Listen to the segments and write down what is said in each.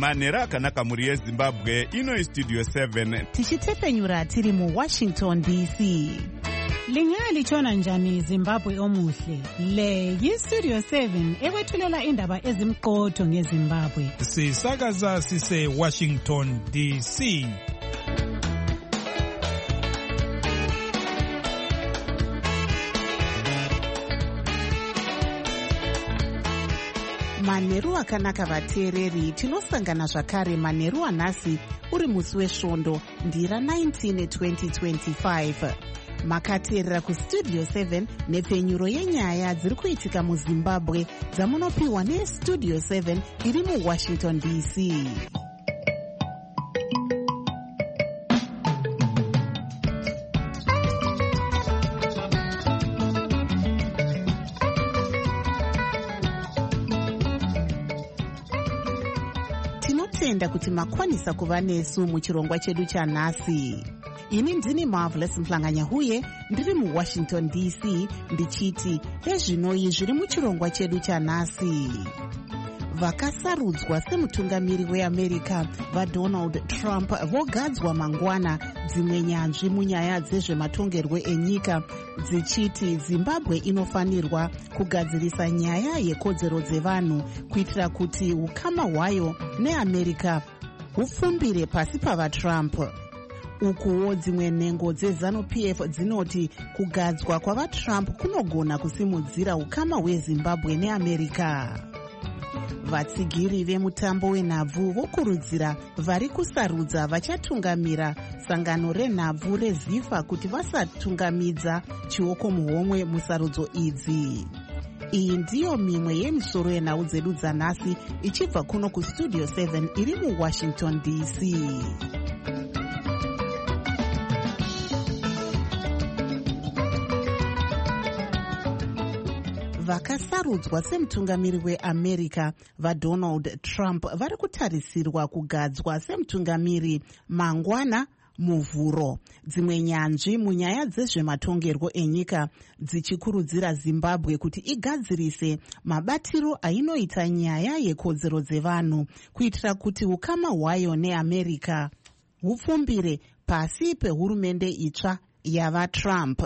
manhero akanaka mhuri yezimbabwe. Ino Studio 7 tichitefenyura tiri muWashington DC. Lingalitshona njani Zimbabwe omuhle? Le yiStudio 7 ekwethulela indaba ezimqotho ngeZimbabwe. Sisakaza sise Washington DC. Manheru akanaka vateereri, tinosangana zvakare manheru anhasi uri musi wesvondo ndira 19 2025. Makateerera kuStudio 7 nepfenyuro yenyaya dziri kuitika muZimbabwe dzamunopiwa neStudio 7 iri muWashington DC. Tinotenda kuti makwanisa kuva nesu muchirongwa chedu chanhasi. Ini ndini Marvelous Mhlanganyahuye, ndiri muWashington DC, ndichiti ezvinoi zviri muchirongwa chedu chanhasi. Vakasarudzwa semutungamiri weAmerica vaDonald Trump vogadzwa mangwana dzimwe nyanzvi munyaya dzezvematongerwo enyika dzichiti Zimbabwe inofanirwa kugadzirisa nyaya yekodzero dzevanhu kuitira kuti ukama hwayo neAmerica hupfumbire pasi pavaTrump. Ukuwo dzimwe nhengo dzeZANU-PF dzinoti kugadzwa kwavaTrump kunogona kusimudzira ukama hweZimbabwe neAmerica. Vatsigiri vemutambo wenhabvu vokurudzira vari kusarudza vachatungamira sangano renhabvu reZIFA kuti vasatungamidza chioko muhomwe musarudzo idzi. Iyi ndiyo mimwe yemisoro yenhau dzedu dzanhasi ichibva kuno kuStudio 7 iri muWashington DC. Vakasarudzwa semutungamiri weAmerica vaDonald Trump vari kutarisirwa kugadzwa semutungamiri mangwana muvhuro. Dzimwe nyanzvi munyaya dzezvematongerwo enyika dzichikurudzira Zimbabwe kuti igadzirise mabatiro ainoita nyaya yekodzero dzevanhu kuitira kuti ukama hwayo neAmerica hupfumbire pasi pehurumende itsva yavaTrump.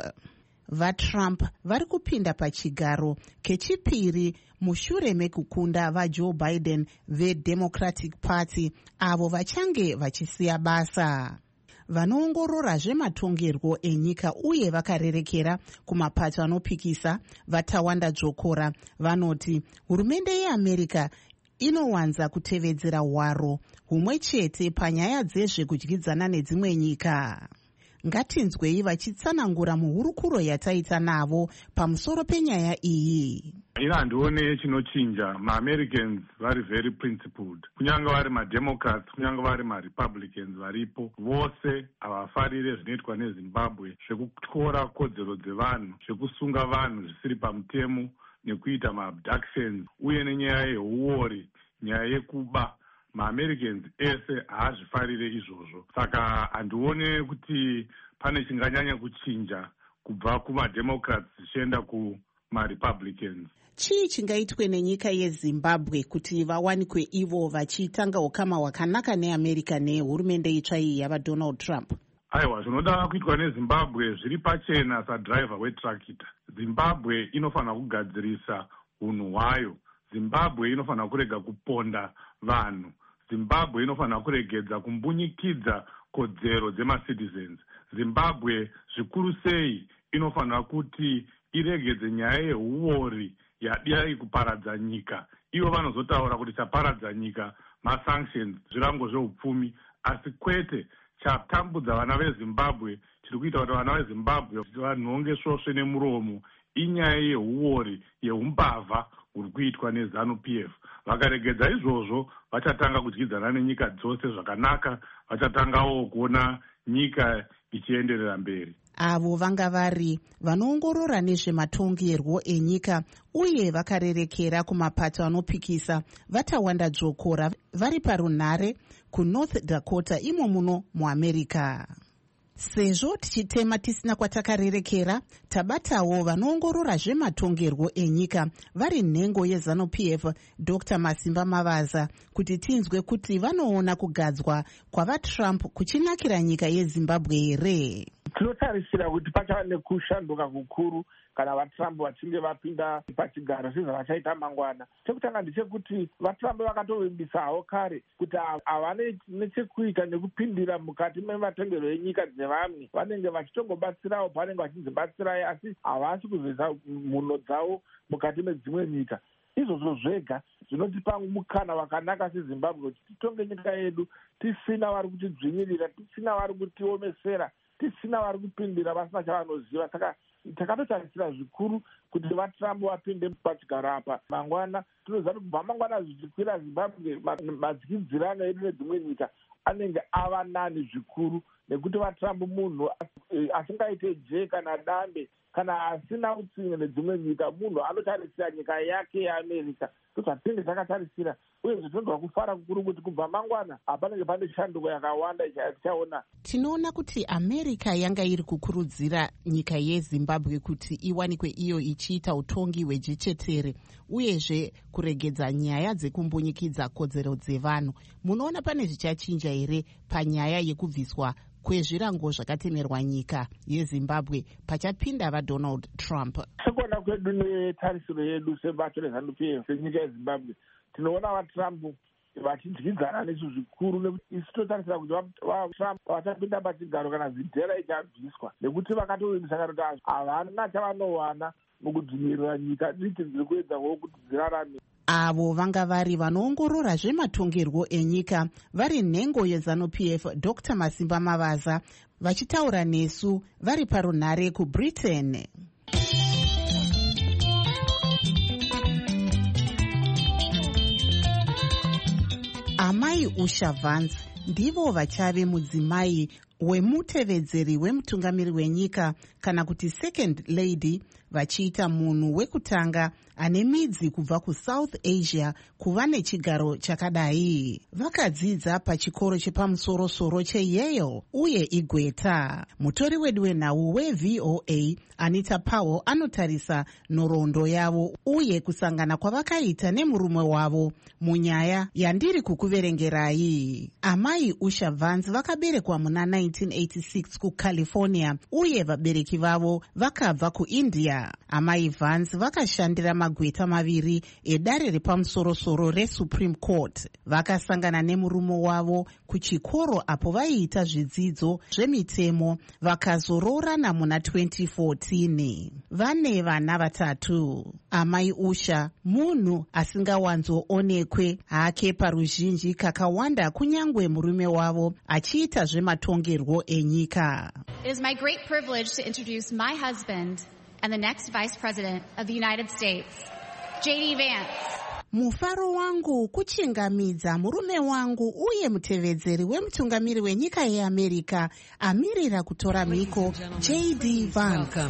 VaTrump vari kupinda pachigaro kechipiri mushure mekukunda vaJoe Biden veDemocratic Party avo vachange vachisiya basa. Vanoongorora zvematongerwo enyika uye vakarerekera kumapato anopikisa vaTawanda Dzvokora vanoti hurumende yeAmerica inowanza kutevedzera hwaro humwe chete panyaya dzezvekudyidzana nedzimwe nyika. Ngatinzwei vachitsanangura muhurukuro yataita navo pamusoro penyaya iyi. Ina handione chinochinja. MaAmericans vari very principled. Kunyanga vari maDemocrats, kunyanga vari maRepublicans varipo, vose havafarire zvinoitwa neZimbabwe zvekutyora kodzero dzevanhu, zvekusunga vanhu zvisiri pamutemo nekuita maabductions uye nenyaya yeuori, nyaya yekuba. MaAmericans ese haazvifarire izvozvo. Saka handione kuti pane chinganyanya kuchinja kubva kumaDemocrats zvichienda kumaRepublicans. Chii chingaitwe nenyika yeZimbabwe kuti vawanikwe ivo vachitanga ukama hwakanaka neAmerica nehurumende itsva iyi yavaDonald Trump? Aiwa, zvinoda kuitwa neZimbabwe zviri pachena sadriver wetrakita. Zimbabwe inofanira kugadzirisa unhu hwayo. Zimbabwe inofanira kurega kuponda vanhu. Zimbabwe inofanira kuregedza kumbunyikidza kodzero dzemacitizens. Zimbabwe zvikuru sei inofanira kuti iregedze nyaya yeuori yadai kuparadza nyika. Ivo vanozotaura kuti chaparadza nyika masanctions, zvirango zveupfumi, asi kwete chatambudza vana veZimbabwe. Tiri kuita kuti vana veZimbabwe vanhonge svosve nemuromo inyaya yeuori, yeumbavha huri kuitwa neZANU-PF. Vakaregedza izvozvo vachatanga kudyidzana nenyika dzose zvakanaka, vachatangawo kuona nyika ichienderera mberi. Avo vanga vari vanoongorora nezvematongerwo enyika uye vakarerekera kumapato anopikisa vaTawanda Dzvokora vari parunhare kuNorth Dakota imo muno muAmerica. Sezvo tichitema tisina kwatakarerekera, tabatawo vanoongorora zvematongerwo enyika vari nhengo yeZANU-PF Dr. Masimba Mavaza kuti tinzwe kuti vanoona kugadzwa kwavatrump kuchinakira nyika yezimbabwe here. Tinotarisira kuti pachava nekushanduka kukuru kana vatrump vachinge vapinda pachigaro sezvavachaita mangwana. Chekutanga ndechekuti vatrump vakatovimbisa kare kuti havana nechekuita nekupindira mukati mematongero enyika dzevamwe. Vanenge vachitongobatsirawo pavanenge vachidzibatsirai, asi havasi kuzoisa mhuno dzavo mukati medzimwe nyika. Izvozvo zvega zvinotipa mukana wakanaka sezimbabwe kuti titonge nyika yedu tisina vari kutidzvinyirira, tisina vari kutiomesera, tisina vari kupindira vasina chavanoziva. Saka takatotarisira zvikuru kuti vatrump vapinde pachigaro apa mangwana. Tinoziva kuti kubva mangwana zvichikwira zimbabwe madyidzirano edu nedzimwe nyika anenge ava nani zvikuru, nekuti vatrump munhu asingaite je kana dambe kana asina utsinye nedzimwe nyika, munhu anotarisira nyika yake yeAmerica. Tozvatinenge takatarisira, uye zvitonzwa kufara kukuru kuti kubva mangwana hapanenge pane shanduko yakawanda tichaona. Tinoona kuti America yanga iri kukurudzira nyika yeZimbabwe kuti iwanikwe iyo ichiita utongi hwejechetere uyezve kuregedza nyaya dzekumbunyikidzwa kodzero dzevanhu. Munoona pane zvichachinja here panyaya yekubviswa kwezvirango zvakatemerwa nyika yeZimbabwe pachapinda vaDonald Trump? Sekuona kwedu netarisiro yedu sebato reZANU-PF senyika yeZimbabwe, tinoona vatrump vachidyidzana nesu zvikuru, nekuti isi totarisira kuti vatrump vachapinda pachigaro kana zidhera ichabviswa, nekuti vakatovimbisa kuti havana chavanowana mukudzvinyirira nyika diki dziri kuedzawo kuti dzirarame. Avo vanga vari vanoongorora zvematongerwo enyika vari nhengo yeZANU-PF Dr. Masimba Mavaza vachitaura nesu vari parunhare kuBritain. Amai Usha Vance ndivo vachave mudzimai wemutevedzeri wemutungamiri wenyika kana kuti second lady, vachiita munhu wekutanga ane midzi kubva kuSouth Asia kuva nechigaro chakadai. Vakadzidza pachikoro chepamusoro-soro cheYale uye igweta. Mutori wedu wenhau weVOA Anita Powell anotarisa nhoroondo yavo uye kusangana kwavakaita nemurume wavo munyaya yandiri kukuverengerai. Amai Usha Vance vakaberekwa muna 1986 kuCalifornia uye vabereki vavo vakabva kuIndia. Amai Vance vakashandira magweta maviri edare repamusoro-soro reSupreme Court. Vakasangana nemurume wavo kuchikoro apo vaiita zvidzidzo zvemitemo, vakazoroorana muna 2014. Vane vana vatatu. Amai Usha munhu asingawanzoonekwe hake paruzhinji kakawanda kunyangwe murume wavo achiita zvematongerwo enyika. It is my great privilege to introduce my husband and the next Vice President of the United States, J.D. Vance. Mufaro wangu kuchingamidza murume wangu uye mutevedzeri wemutungamiri wenyika yeAmerica amirira kutora mhiko, J.D. Vance.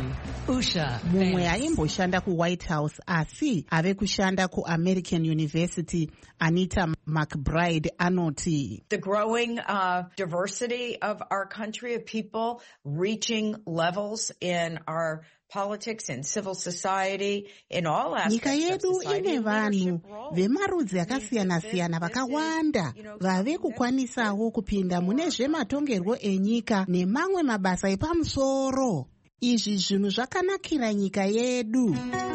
Mumwe aimboshanda kuWhite House asi ave kushanda kuAmerican University, Anita McBride anoti, the growing diversity of our country, of people reaching levels in our politics and civil society, in all aspects nyika yedu of society, ine vanhu vemarudzi akasiyana-siyana vakawanda vave kukwanisawo kupinda mune zvematongerwo enyika nemamwe mabasa epamusoro. Izvi zvinhu zvakanakira nyika yedu.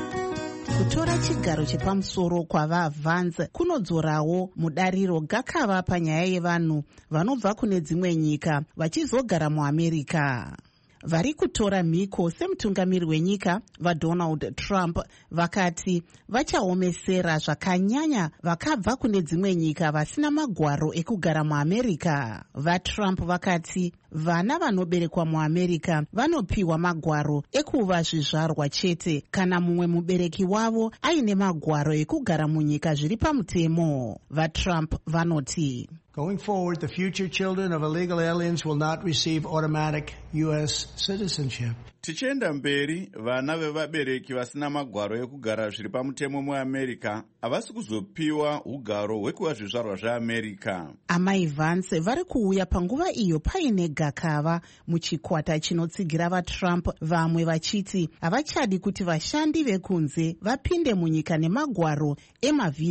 Kutora chigaro chepamusoro kwavaVance kunodzorawo mudariro gakava panyaya yevanhu vanobva kune dzimwe nyika vachizogara muAmerica. Vari kutora mhiko semutungamiri wenyika vaDonald Trump vakati vachaomesera zvakanyanya vakabva kune dzimwe nyika vasina magwaro ekugara muAmerica. VaTrump vakati vana vanoberekwa muAmerica vanopiwa magwaro ekuva zvizvarwa chete kana mumwe mubereki wavo aine magwaro ekugara munyika zviri pamutemo. VaTrump vanoti, going forward, the future children of illegal aliens will not receive automatic U.S. citizenship. Tichienda mberi, vana vevabereki vasina magwaro ekugara zviri pamutemo muAmerica havasi kuzopiwa ugaro hwekuva zvizvarwa zveAmerica. Amai Vance vari kuuya panguva iyo paine gakava muchikwata chinotsigira vaTrump, vamwe vachiti havachadi kuti vashandi vekunze vapinde munyika nemagwaro emavhiza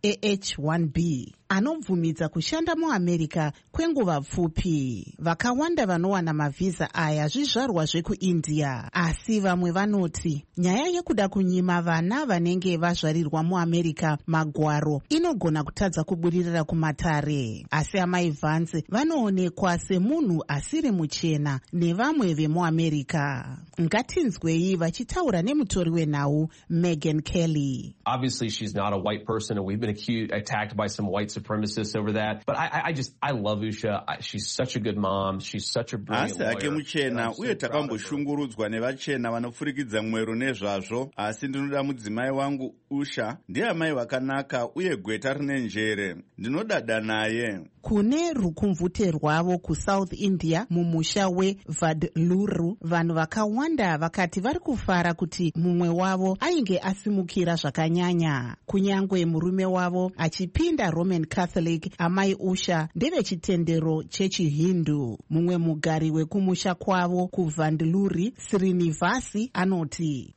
AH-1B anobvumidza kushanda muamerica kwenguva pfupi. Vakawanda vanowana mavhisa aya zvizvarwa zvekuindia, asi vamwe vanoti nyaya yekuda kunyima vana vanenge vazvarirwa muamerica magwaro inogona kutadza kubudirira kumatare. Asi amai Vance vanoonekwa semunhu asiri muchena nevamwe vemuamerica. Ngatinzwei vachitaura nemutori wenhau Megyn Kelly. Obviously she's not a white person and we've been attacked by some white supremacists over that. But I love Usha. She's such a good mom. She's such a brilliant lawyer. Asi ake muchena uye takamboshungurudzwa nevachena vanofurikidza mwero nezvazvo. Asi ndinoda mudzimai wangu Usha ndiye amai vakanaka uye gweta rine njere. Ndinodada naye. Kune rukumvute rwavo kuSouth India mumusha weVadluru, vanhu vakawanda vakati vari kufara kuti mumwe wavo ainge asimukira zvakanyanya. Kunyangwe murume wavo achipinda Roman Catholic, amai Usha ndevechitendero chechihindu. Mumwe mugari wekumusha kwavo kuVandluri, Srinivasi, anoti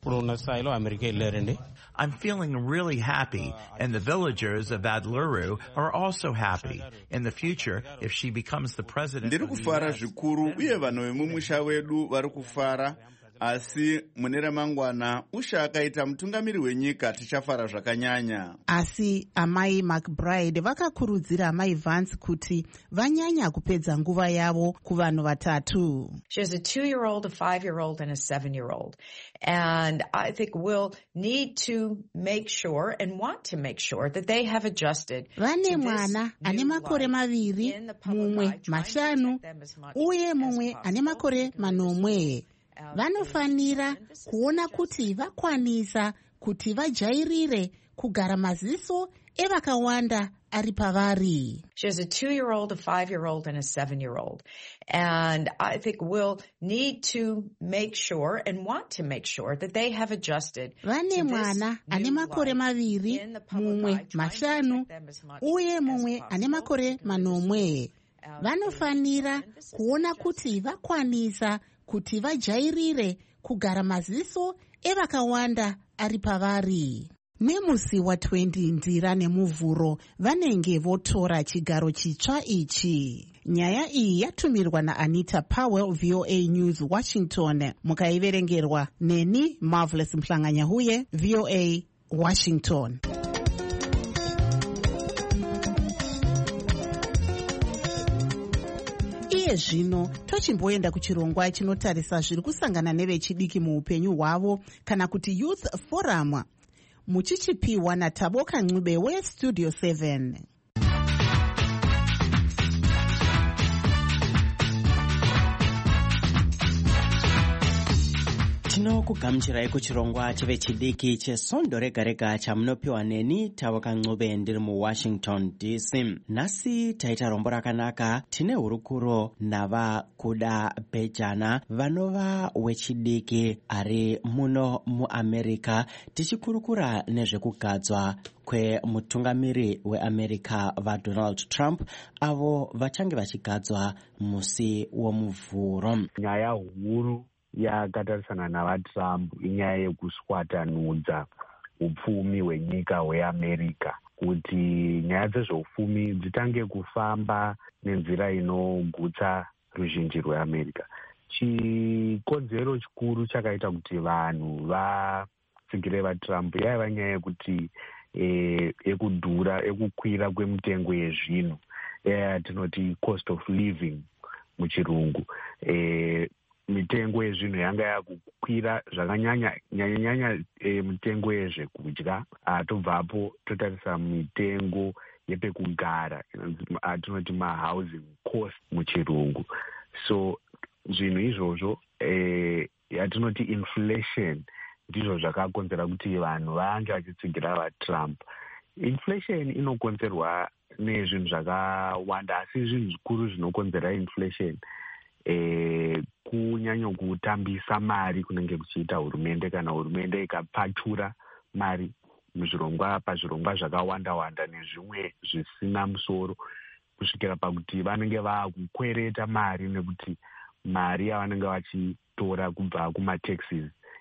I'm feeling really happy, and the villagers of Vadluru are also happy. In the future, if she becomes the president, ndiri kufara zvikuru uye vanhu vemumusha wedu vari kufara. Asi mune ramangwana Usha akaita mutungamiri wenyika tichafara zvakanyanya. Asi amai McBride vakakurudzira amai Vance kuti vanyanya kupedza nguva yavo kuvanhu vatatu. She has a 2-year-old, a 5-year-old, and a 7-year-old. And I think we'll need to make sure and want to make sure that they have adjusted. Vane mwana ane makore maviri, mumwe mashanu, uye mumwe ane makore manomwe. Vanofanira kuona kuti vakwanisa kuti vajairire kugara maziso evakawanda ari pavari. She has a 2-year-old, a 5-year-old, and a 7-year-old. And I think we'll need to make sure and want to make sure that they have adjusted. Vane mwana ane makore maviri, mumwe mashanu, uye mumwe ane makore manomwe. Vanofanira kuona kuti vakwanisa kuti vajairire kugara maziso evakawanda ari pavari. Nemusi wa20 Ndira nemuvhuro vanenge votora chigaro chitsva ichi. Nyaya iyi yatumirwa naAnita Powell, VOA News, Washington. Mukaiverengerwa neni Marvelous Mhlanganyahuye, VOA Washington. Zvino tochimboenda kuchirongwa chinotarisa zviri kusangana nevechidiki muupenyu hwavo kana kuti Youth Forum, muchichipiwa naTaboka Ncube weStudio 7. Tinokugamuchirai kuchirongwa chevechidiki chesondo rega rega chamunopiwa neni Taboka Ncube ndiri muWashington DC. Nhasi taita rombo rakanaka. Tine hurukuro navakuda Bejana vanova wechidiki ari muno muAmerica, tichikurukura nezvekugadzwa kwemutungamiri weAmerica vaDonald Trump avo vachange vachigadzwa musi womuvhuro. Nyaya huru yakatarisana navaTrump inyaya yekuswatanudza upfumi hwenyika hweAmerica, kuti nyaya dzezveupfumi dzitange kufamba nenzira inogutsa ruzhinji rweAmerica. Chikonzero chikuru chakaita kuti vanhu vatsigire vaTrump yaiva nyaya yekuti ekudhura, ekukwira kwemitengo yezvinhu, tinoti cost of living muchirungu. Mitengo yezvinhu yanga yakukwira zvakanyanya mitengo yezvekudya. Tobvapo totarisa mitengo yepekugara, tinoti mahousing cost muchirungu. So zvinhu izvozvo yatinoti inflation ndizvo zvakakonzera kuti vanhu vange vachitsigira vaTrump. Inflation inokonzerwa nezvinhu zvakawanda, asi zvinhu zvikuru zvinokonzera inflation kunyanya kutambisa mari kunenge kuchiita hurumende. Kana hurumende ikapachura mari pazvirongwa zvakawanda nezvimwe zvisina musoro, kusvikira pakuti vanenge vaakukwereta mari nekuti mari yavanenge vachitora kubva kumataxes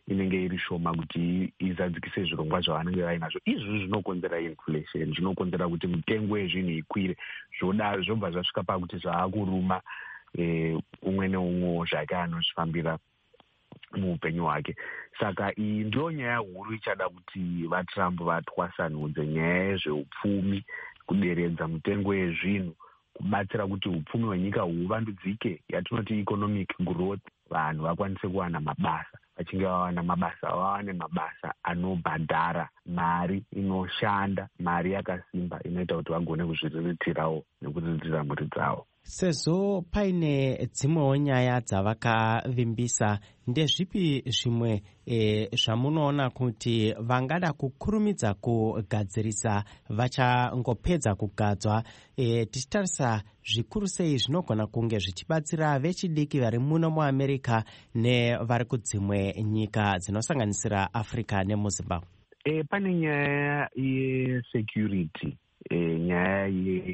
inenge iri shoma kuti izadzikise zvirongwa zvavanenge vainazvo. Izvi zvinokonzera inflation, zvinokonzera kuti mitengo yezvinhu ikwire, zvobva zvasvika pakuti zvaakuruma umwe neumwe zvake anozvifambira muupenyu hwake. Saka iyi ndiyo nyaya huru ichada kuti vaTrump vatwasanudze nyaya yezveupfumi, kuderedza mitengo yezvinhu, kubatsira kuti upfumi hwenyika huvandudzike, yatinoti economic growth, vanhu vakwanise kuwana mabasa. Vachinge vawana mabasa, vawane mabasa anobhadhara, mari inoshanda, mari yakasimba inoita kuti vagone kuzviriritirawo nekuriritira mhuri dzavo. Sezvo paine dzimwewo nyaya dzavakavimbisa, ndezvipi zvimwe zvamunoona kuti vangada kukurumidza kugadzirisa vachangopedza kugadzwa, tichitarisa zvikuru sei zvinogona kunge zvichibatsira vechidiki vari muno muAmerica nevari kudzimwe nyika dzinosanganisira Africa nemuZimbabwe? Pane nyaya yesecurity, nyaya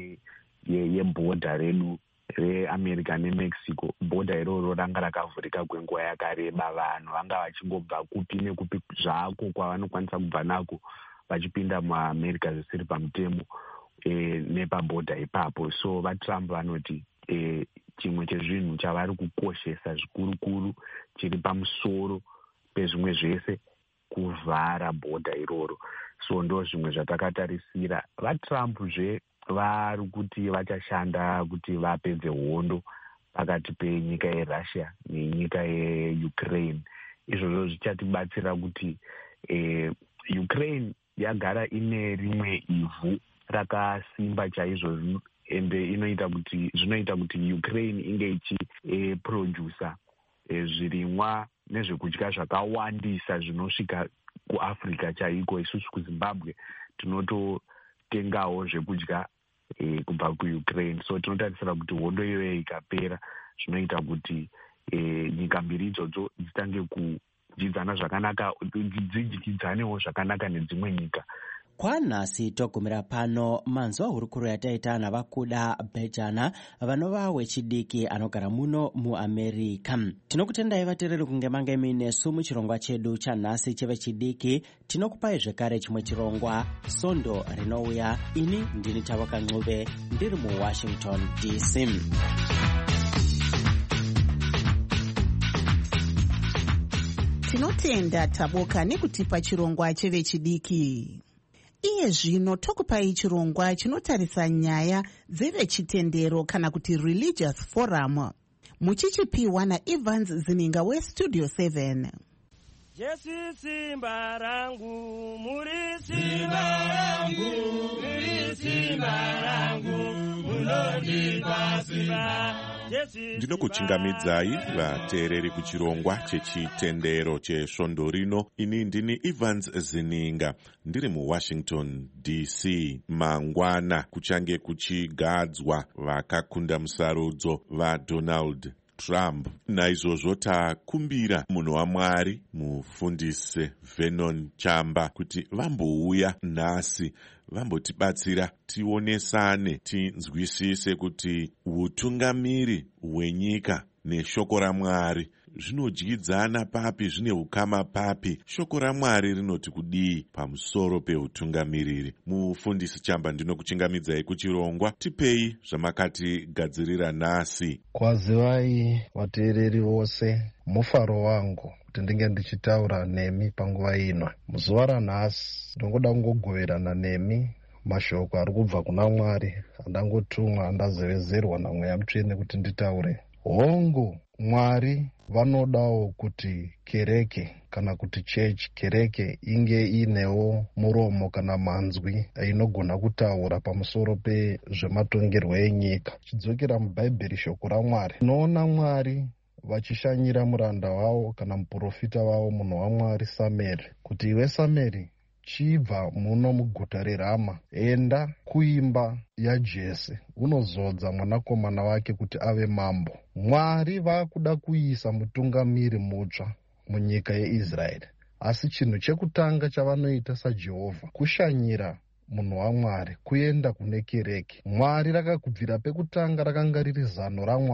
yebhodha redu reAmerica neMexico. Bhodha iroro ranga rakavhurika kwenguva yakareba, vanhu vanga vachingobva kupi nekupi zvako kwavanokwanisa kubva nako vachipinda muAmerica zvisiri pamutemo nepabhodha ipapo. So vaTrump vanoti chimwe chezvinhu chavari kukoshesa zvikurukuru chiri pamusoro pezvimwe zvese kuvhara bhodha iroro. So ndo zvimwe zvatakatarisira. vaTrumpzve vari kuti vachashanda kuti vapedze hondo pakati penyika yeRussia nenyika yeUkraine. Izvozvo zvichatibatsira kuti Ukraine yagara ine rimwe ivhu rakasimba chaizvo, ende zvinoita kuti Ukraine inge ichiprodusa zvirimwa nezvekudya zvakawandisa zvinosvika kuAfrica chaiko. Isusu kuZimbabwe tinototengawo zvekudya kubva kuUkraine. So tinotarisira kuti hondo iyoyo ikapera, zvinoita kuti nyika mbiri idzodzo dzitange kudyidzana zvakanaka, dzidyidzaniwo zvakanaka nedzimwe nyika. Kwanhasi togumira pano manzwa hurukuro yataita navakuda Bejana, vanova wechidiki anogara muno muAmerica. Tinokutendai vateereri kunge mange muinesu muchirongwa chedu chanhasi chevechidiki. Tinokupai zvekare chimwe chirongwa, Sondo rinouya. Ini ndini Tavoka Ncube, ndiri muWashington DC. Tinotenda Tavoka nekutipa chirongwa chevechidiki. Iye zvino tokupai chirongwa chinotarisa nyaya dzevechitendero kana kuti religious forum. Muchichipiwa naEvans Zininga weStudio 7. Jesu simba rangu, muri simba rangu, muri simba rangu, munondipa simba. Ndinokuchingamidzai vateereri kuchirongwa chechitendero chesvondo rino. Ini ndini Evans Zininga, ndiri muWashington DC. Mangwana kuchange kuchigadzwa vakakunda musarudzo vaDonald Trump. Naizvozvo takumbira munhu waMwari, mufundisi Vernon Chamba, kuti vambouya nhasi vambotibatsira tionesane, tinzwisise kuti utungamiri hwenyika neshoko raMwari zvinodyidzana papi, zvine ukama papi. Shoko raMwari rinoti kudii pamusoro peutungamiriri? Mufundisi Chamba, ndinokuchingamidzai kuchirongwa. Tipei zvamakatigadzirira nhasi. Kwazivai vateereri vose, mufaro wangu kuti ndinge ndichitaura nemi panguva ino. Muzuva ranhasi ndingoda kungogoverana nemi mashoko ari kubva kuna Mwari andangotumwa, andazevezerwa naMweya Mutsvene kuti nditaure. Hongu Mwari vanodawo kuti kereke kana kuti chechi, kereke inge inewo muromo kana manzwi inogona kutaura pamusoro pezvematongerwo enyika. Chidzokera muBhaibheri, shoko raMwari, tinoona Mwari vachishanyira muranda wavo kana muprofita wavo, munhu waMwari Samueri, kuti iwe Samueri, chibva muno muguta reRama, enda kuimba yaJese unozodza mwanakomana wake kuti ave mambo. Mwari vakuda kuisa mutungamiri mutsva munyika yeIsraeri, asi chinhu chekutanga chavanoita saJehovha kushanyira munhu waMwari, kuenda kune kereke. Mwari rakakubvira pekutanga rakanga riri zano raMwari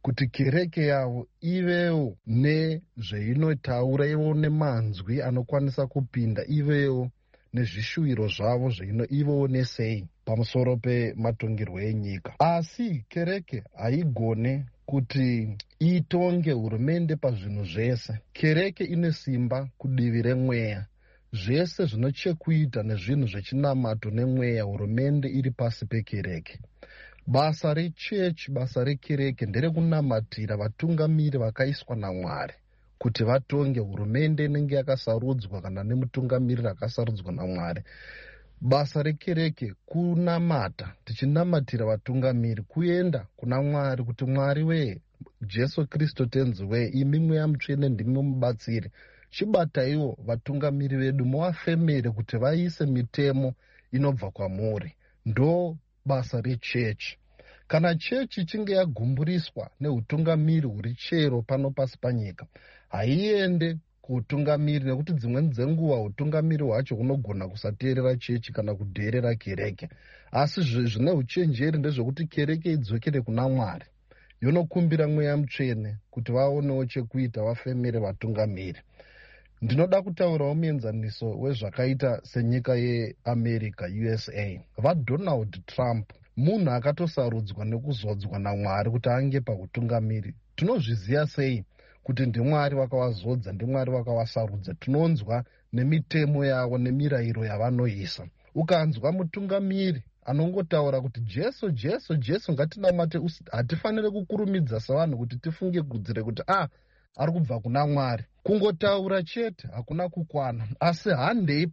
kuti kereke yavo ivewo nezveinotaura, ivo nemanzwi anokwanisa kupinda, ivewo nezvishuviro zvavo ivowo nesei pamusoro pematongerwo enyika. Asi kereke haigone kuti itonge hurumende pazvinhu zvese. Kereke ine simba kudivi remweya. Zvese zvinochekuita nezvinhu zvechinamato nemweya, hurumende iri pasi pekereke. Basa rechechi, basa rekereke nderekunamatira vatungamiri vakaiswa naMwari kuti vatonge hurumende inenge yakasarudzwa kana nemutungamiriri akasarudzwa naMwari. Basa rekereke kunamata, tichinamatira vatungamiri, kuenda kuna Mwari kuti Mwari wee, Jesu Kristu tenzi wee, imi mweya mutsvene ndimi mubatsiri, chibataiwo vatungamiri vedu muvafemere kuti vaise mitemo inobva kwamuri. Ndo basa rechechi. Kana chechi ichinge yagumburiswa neutungamiri huri chero pano pasi panyika, haiende kuutungamiri, nekuti dzimweni dzenguva utungamiri hwacho hunogona kusateerera chechi kana kudheerera kereke. Asi zvine uchenjeri ndezvekuti kereke idzokere kuna Mwari, yonokumbira mweya mutsvene kuti vaonewo chekuita, vafemere vatungamiri. Ndinoda kutaurawo muenzaniso wezvakaita senyika yeAmerica, USA. VaDonald Trump munhu akatosarudzwa nekuzodzwa naMwari kuti ange pautungamiri. Tinozviziva sei kuti ndiMwari wakavazodza, ndiMwari wakavasarudza? Tinonzwa nemitemo yavo nemirayiro yavanoisa. Ukanzwa mutungamiri anongotaura kuti Jesu, Jesu, Jesu ngatinamate, hatifanire kukurumidza savanhu kuti tifunge kudzire kuti ari kubva kuna Mwari. Kungotaura chete hakuna kukwana, asi handei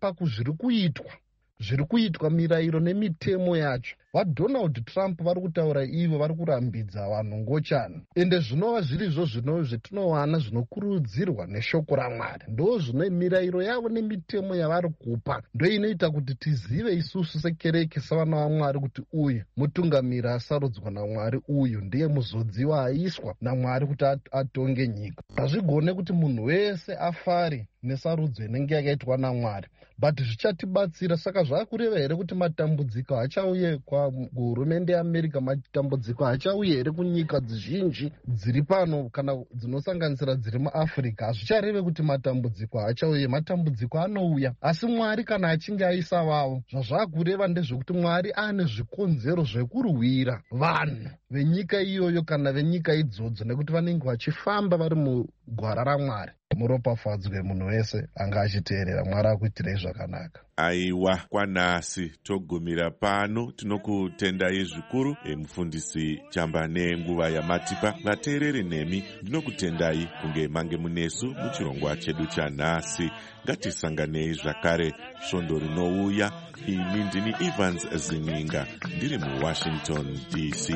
zviri kuitwa mirayiro nemitemo yacho. VaDonald Trump vari kutaura ivo, vari kurambidza vanhu ngochani. Ende zvinova zvirizvo zvetinowana zvinokurudzirwa neshoko raMwari. Ndo zvine mirayiro yavo nemitemo yavari kupa. Ndo inoita kuti tizive isusu sekereke, savana vaMwari, kuti uyu mutungamiri asarudzwa naMwari, uyu ndiye muzodziwa aiswa naMwari kuti atonge nyika. Hazvigone kuti munhu wese afare nesarudzo inenge yakaitwa naMwari, but zvichatibatsira. Saka zvakureva here kuti matambudziko hachauye kuhurumende yeAmerica, matambudziko hachauye here kunyika zhinji dziri pano kana dzinosanganisira dziri muAfrica? Hazvichareve kuti matambudziko hachauye, matambudziko anouya. Asi Mwari kana achinge aisa vavo, zvazvakureva ndezvekuti Mwari ane zvikonzero zvekurwira vanhu venyika iyoyo kana venyika idzodzo, nekuti vanenge vachifamba vari mugwara raMwari. Muropafadzwe munhu wese anga achiteerera. Mwari akuitirei zvakanaka. Aiwa, kwanasi togumira pano. Tinokutendai zvikuru mufundisi Chambane nguva yamatipa. Vateereri nemi ndinokutendai kunge mange munesu muchirongwa chedu chanhasi. Ngatisanganei zvakare svondo rinouya. Ini ndini Evans Zininga, ndiri muWashington DC.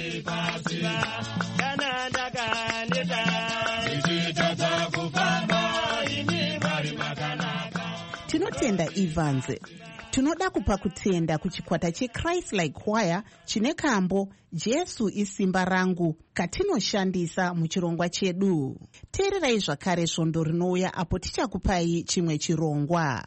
Tinotenda Evans. Tinoda kupa kutenda kuchikwata cheChrist Like Choir chine kambo Jesu isimba rangu katinoshandisa muchirongwa chedu. Teererai zvakare svondo rinouya apo tichakupai chimwe chirongwa.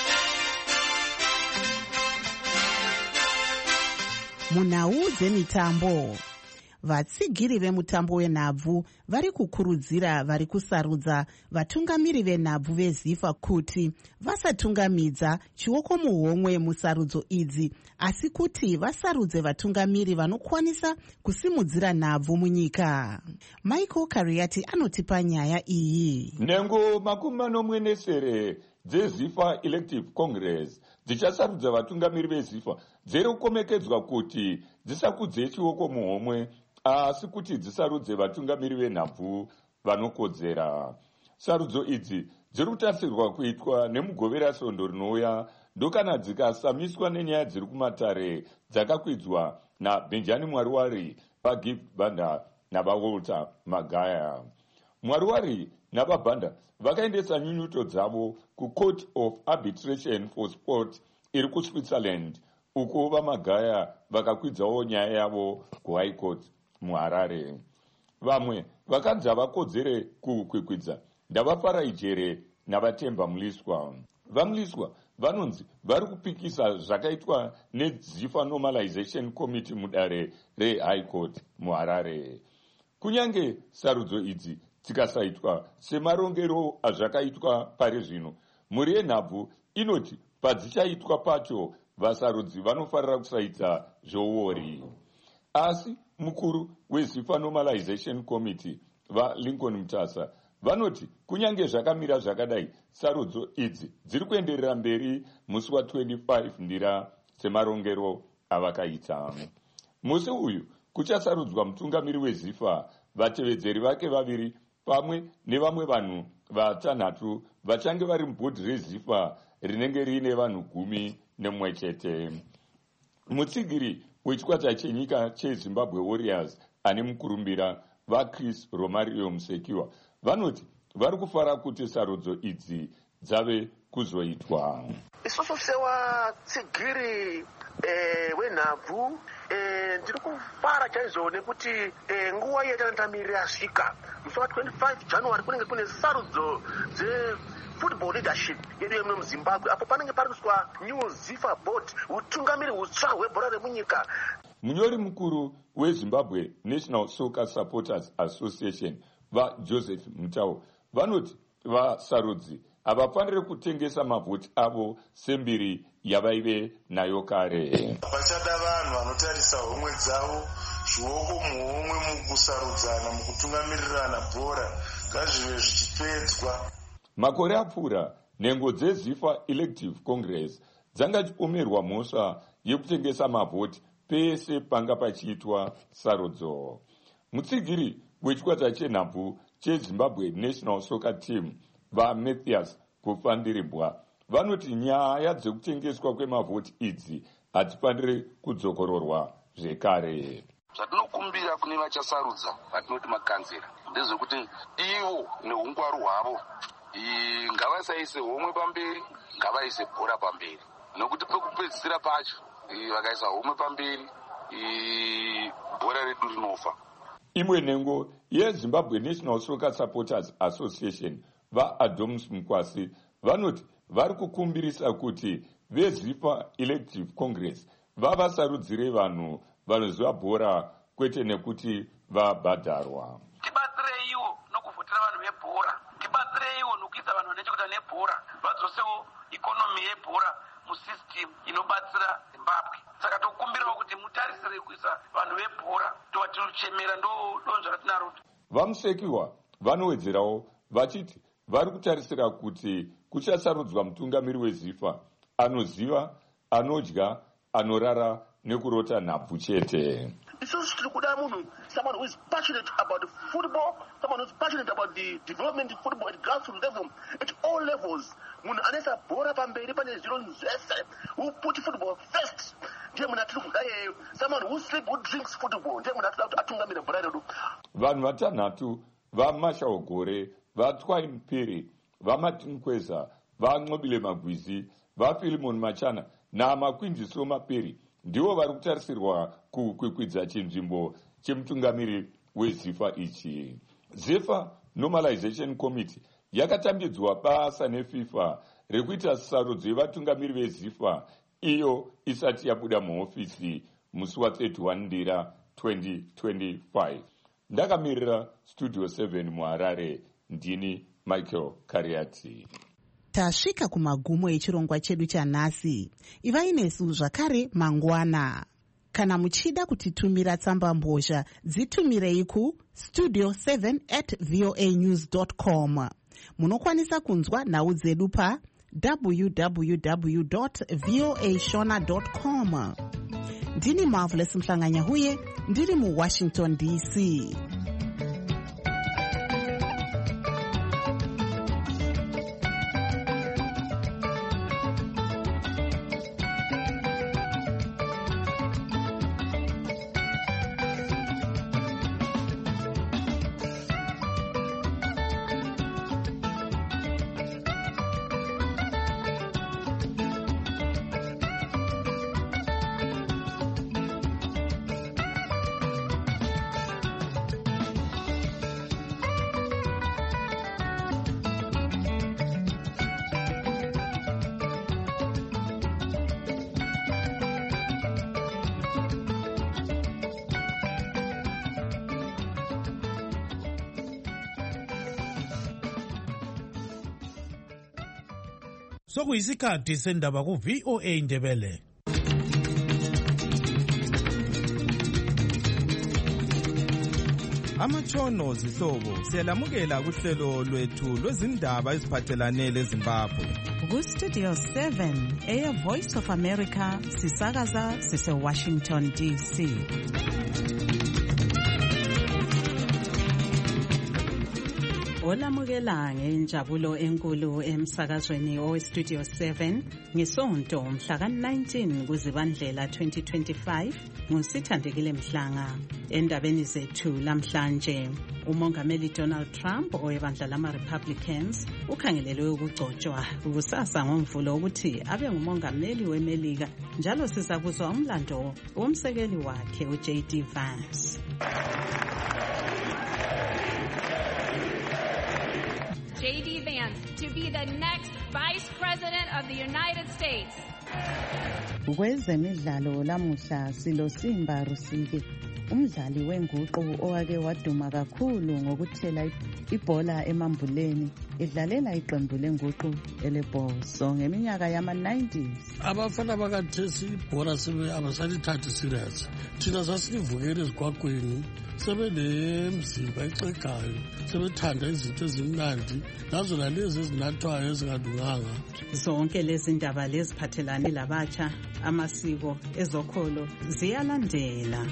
Munhau dzemitambo, vatsigiri vemutambo wenhabvu vari kukurudzira vari kusarudza vatungamiri venhabvu veZIFA kuti vasatungamidza chioko muhomwe musarudzo idzi, asi kuti vasarudze vatungamiri vanokwanisa kusimudzira nhabvu munyika. Michael Kariati anotipa nyaya iyi. Nhengo 40 dzeZIFA Elective Congress dzichasarudza vatungamiri veZIFA dziri kukomekedzwa kuti dzisakudze chioko muhomwe, asi kuti dzisarudze vatungamiri venhabvu vanokodzera. Sarudzo idzi dziri kutarisirwa kuitwa nemugovera svondo rinouya, ndokana dzikasamiswa nenyaya dziri kumatare dzakakwidzwa naBenjamin Mwaruwari, vaGift Banda navaWalter Magaya. Mwaruwari navaBanda vakaendesa nyunyuto dzavo kuCourt of Arbitration for Sport iri kuSwitzerland, uko vaMagaya vakakwidzawo nyaya yavo kuHigh Court muHarare. Vamwe vakanzi havakodzere kukwikwidza ndavaFarai Jere navaTemba Muliswa. VaMuliswa vanonzi vari kupikisa zvakaitwa neZIFA Normalization Committee mudare reHigh Court muHarare. kunyange sarudzo idzi dzikasaitwa semarongero azvakaitwa pari zvino. Mhuri yenhabvu inoti padzichaitwa pacho vasarudzi vanofarira kusaita zvouori. Asi mukuru weZIFA Normalization Committee vaLincoln Mutasa vanoti kunyange zvakamira zvakadai, sarudzo idzi dziri kuenderera mberi musi wa25 ndira semarongero avakaita. Musi uyu kuchasarudzwa mutungamiri weZIFA, vatevedzeri vake vaviri pamwe nevamwe vanhu vatanhatu vachange vari mubhodhi reZIFA rinenge riine vanhu 11 chete. Mutsigiri wechikwata chenyika cheZimbabwe Warriors ane mukurumbira vaChris Romario Musekiwa vanoti vari kufara kuti sarudzo idzi dzave kuzoitwa. Isusu sevatsigiri wenhabvu ndiri kufara chaizvo nekuti nguva yatanatamiri yasvika. Musi wa25 January kunenge kune sarudzo football leadership yedu yemwe muZimbabwe, apo panenge pari kuiswa new ZIFA board, utungamiri hutsva hwebhora remunyika. Munyori mukuru weZimbabwe National Soccer Supporters Association vaJoseph Mutau vanoti vasarudzi havafaniri kutengesa mavhoti avo sembiri yavaive nayo kare. Pachada vanhu vanotarisa homwe dzavo zvioko muhomwe mukusarudzana mukutungamirirana bhora ngazvive zvichipedzwa. Makore apfuura, nhengo dzeZIFA Elective Congress dzanga chipomerwa mhosva yekutengesa mavhoti pese panga pachiitwa sarudzo. Mutsigiri wechikwata chenhabvu cheZimbabwe National Soccer Team vaMathias Kufandiribwa vanoti nyaya dzekutengeswa kwemavhoti idzi hadzifaniri kudzokororwa zvekare. Zvatinokumbira kune vachasarudza vatinoti makanzera ndezvekuti ivo neungwaru hwavo ngavasaise homwe pamberi, ngavaise bhora pamberi, nokuti pekupedzisira pacho vakaisa homwe pamberi bhora redu rinofa. Imwe nhengo yeZimbabwe National Soccer Supporters Association vaAdomus Mukwasi vanoti vari kukumbirisa kuti veZIFA Elective Congress vavasarudzire vanhu vanoziva bhora kwete nekuti vabhadharwa. Tibatsireiwo nokuvhotera vanhu vebhora, tibatsireiwo nokuisa vanhu vanechekuita nebhora, vadzosewo ikonomi yebhora musystem inobatsira Zimbabwe. Saka tokumbirawo kuti mutarisire kuisa vanhu vebhora, towatichemera ndonzva ratinaro. Vamusekiwa vanowedzerawo vachiti vari kutarisira kuti kuchasarudzwa mutungamiri weZIFA anoziva, anodya, anorara nekurota nhabvu chete. Isusu tiri kuda munhu, someone who is passionate about football, someone who is passionate about the development of football at grassroots level, at all levels. Munhu anoisa bhora pamberi pane zviro zvese, who put football first. Ndiye munhu atiri kuda iyeyo. Someone who sleep, who drinks football. Ndiye munhu atiri kuti atungamire bhora redu. Vanhu vatanhatu vaMashaugore, vaTwine Perry, vaMartin Kweza, vaNxobile Magwizi, vaPhilemon Machana naMakwinjiso Maperi ndivo vari kutarisirwa kukwikwidza chinzvimbo chemutungamiri weZIFA ichi. ZIFA Normalization Committee yakatambidzwa basa neFIFA rekuita sarudzo yevatungamiri veZIFA iyo isati yabuda muhofisi musi wa31 ndira 2025. Ndakamirira Studio 7 muHarare, ndini Michael Kariati. Tasvika kumagumo echirongwa chedu chanhasi. Ivai nesu zvakare mangwana. Kana muchida kutitumira tsamba mbozha, dzitumirei ku studio7@voanews.com. Munokwanisa kunzwa nhau dzedu pa www.voashona.com. Ndini Marvelous Mhlanganyahuye, ndiri muWashington DC. Sokuyisikhathi sendaba ku VOA Ndebele. Amatshono zihlobo siyalamukela kuhlelo lwethu lwezindaba eziphathelane leZimbabwe. Ku-Studio 7 Air Voice of America sisakaza sise-Washington DC. Olamukela ngenjabulo enkulu emsakazweni owe-Studio 7 ngesonto mhla ka-19 kuZibandlela 2025 nguSithandekile Mhlanga. Endabeni zethu lamhlanje, umongameli Donald Trump owebandla lama-Republicans ukhangelelwe ukugcotshwa kusasa ngoMvulo ukuthi abe ngumongameli weMelika, njalo sizakuzwa umlando womsekeli wakhe uJD Vance. J.D. Vance to be the next Vice President of the United States. Kwezemidlalo lamuhla siloSimba Rusike, umdlali wenguqu owake waduma kakhulu ngokuthela ibhola emambuleni edlalela iqembu lenguqu elebhoso ngeminyaka yama-90s. Abafana bakathesi ibhola abasalithathi serious. Thina sasilivukela ezigwagweni, sebenemzimba exegayo, sebethanda izinto ezimnandi, nazo nalezi ezinathwayo ezingalunganga. Zonke lezi ndaba leziphathelane labatsha, amasiko, ezokholo ziyalandela.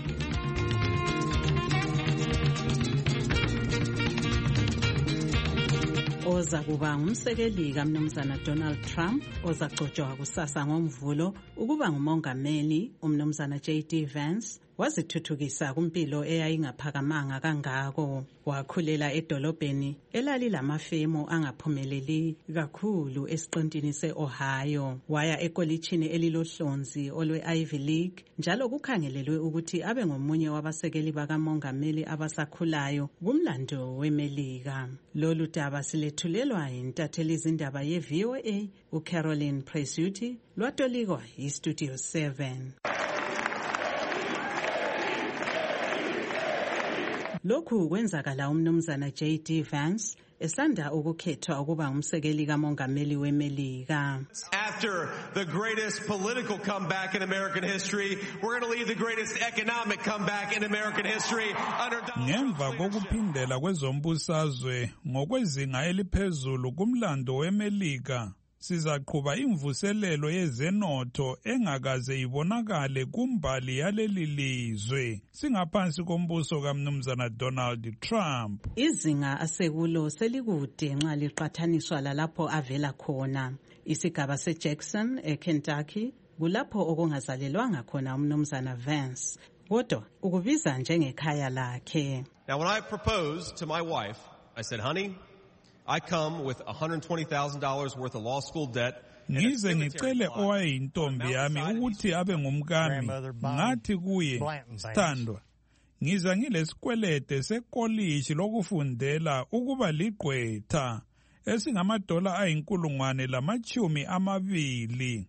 Oza kuba ngumsekeli kaMnumzana Donald Trump ozagcotshwa kusasa ngoMvulo ukuba ngumongameli, uMnumzana J.D. Vance wazithuthukisa kumpilo eyayingaphakamanga kangako. Wakhulela edolobheni elalilamafemu angaphumeleli kakhulu esiqintini se-Ohio. Waya ekolitshini elilohlonzi olwe-Ivy League, njalo kukhangelelwe ukuthi abe ngomunye wabasekeli bakamongameli abasakhulayo kumlando weMelika. Lolu daba silethulelwa yintatheli izindaba ye-VOA uCaroline Presutti, lwatolikwa yiStudio 7. Lokhu kwenzakala uMnumzana J.D. Vance esanda ukukhethwa ukuba ngumsekeli kamongameli weMelika. After the greatest political comeback in American history, we're going to lead the greatest economic comeback in American history under Ngemva kokuphindela kwezombusazwe ngokwezinga eliphezulu kumlando weMelika, sizaqhuba imvuselelo yezenotho engakaze ibonakale kumbali yaleli lizwe singaphansi kombuso kaMnumzana Donald Trump. Izinga asekulo selikude nxa liqathaniswa lalapho avela khona. Isigaba seJackson eKentucky kulapho okungazalelwanga khona uMnumzana Vance, kodwa ukubiza njengekhaya lakhe. Now, when I proposed to my wife, I said, honey, I come with $120,000 worth of law school debt. Ngize ngicele owayintombi yami ukuthi abe ngumkami, ngathi kuye, Sithandwa, ngiza ngilesikwelede sekolishi lokufundela ukuba ligqwetha esingamadola $120,000,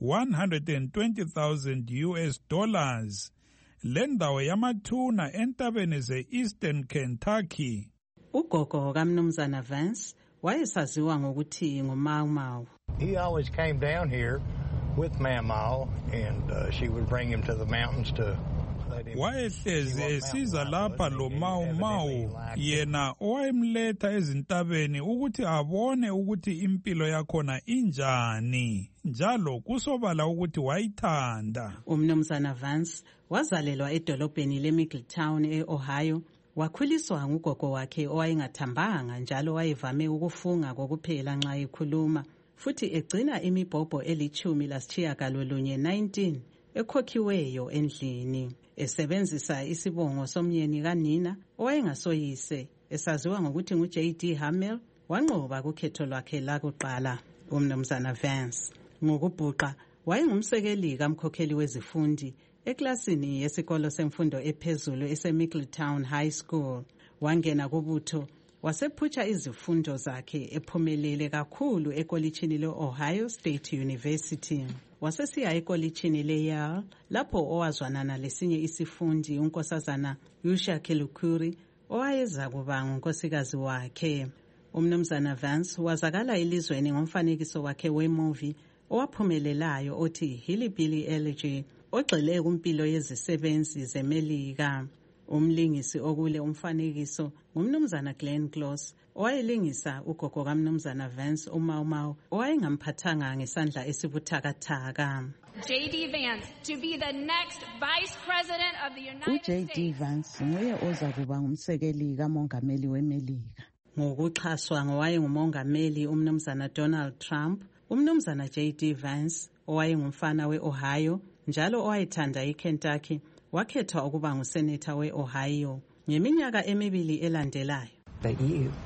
$120,000, lendawo yamathuna entabeni ze-Eastern Kentucky. Ugogo kaMnumzana Vance wayesaziwa ngokuthi nguMau Mau. He always came down here with Mamaw and she would bring him to the mountains to wayehlezi esiza lapha lo Mau Mau, yena owayemletha ezintabeni ukuthi abone ukuthi impilo yakhona injani, njalo kusobala ukuthi wayithanda. uMnumzana Vance wazalelwa edolobheni leMiddletown e-Ohio. Wakhuliswa ngugogo wakhe owayengathambanga njalo wayevame ukufunga kokuphela nxa ekhuluma, futhi egcina imibhobho eli-19 ekhokhiweyo endlini, esebenzisa isibongo somyeni kanina owayengasoyise esaziwa ngokuthi nguJD Hamel. Wanqoba kukhetho lwakhe lakuqala uMnumzana Vance. Ngokubhuqa wayengumsekeli kamkhokheli wezifundi eklasini yesikolo semfundo ephezulu eseMiddletown High School. Wangena kubutho wasephutsha izifundo zakhe ephumelele kakhulu ekolitshini le-Ohio State University. Wasesiya ekolitshini le-Yale lapho owazwanana lesinye isifundi unkosazana Yusha Kelukuri owayeza kuba ngunkosikazi wakhe. Umnumzana Vance wazakala elizweni ngomfanekiso wakhe wemovie owaphumelelayo othi Hillbilly Elegy ogxile kumpilo yezisebenzi zeMelika. Umlingisi okule umfanekiso ngumnumzana Glenn Close owayelingisa ugogo kaMnumzana Vance uMau Mau owayengamphathanga ngesandla esibuthakathaka. J.D. Vance to be the next Vice President of the United States. J.D. Vance nguye oza kuba ngumsekeli kamongameli weMelika. Ngokuxhaswa ngowayengumongameli umnumzana Donald Trump, umnumzana J.D. Vance owayengumfana we-Ohio njalo owayethanda iKentucky wakhethwa ukuba nguseneta we-Ohio ngeminyaka emibili elandelayo. But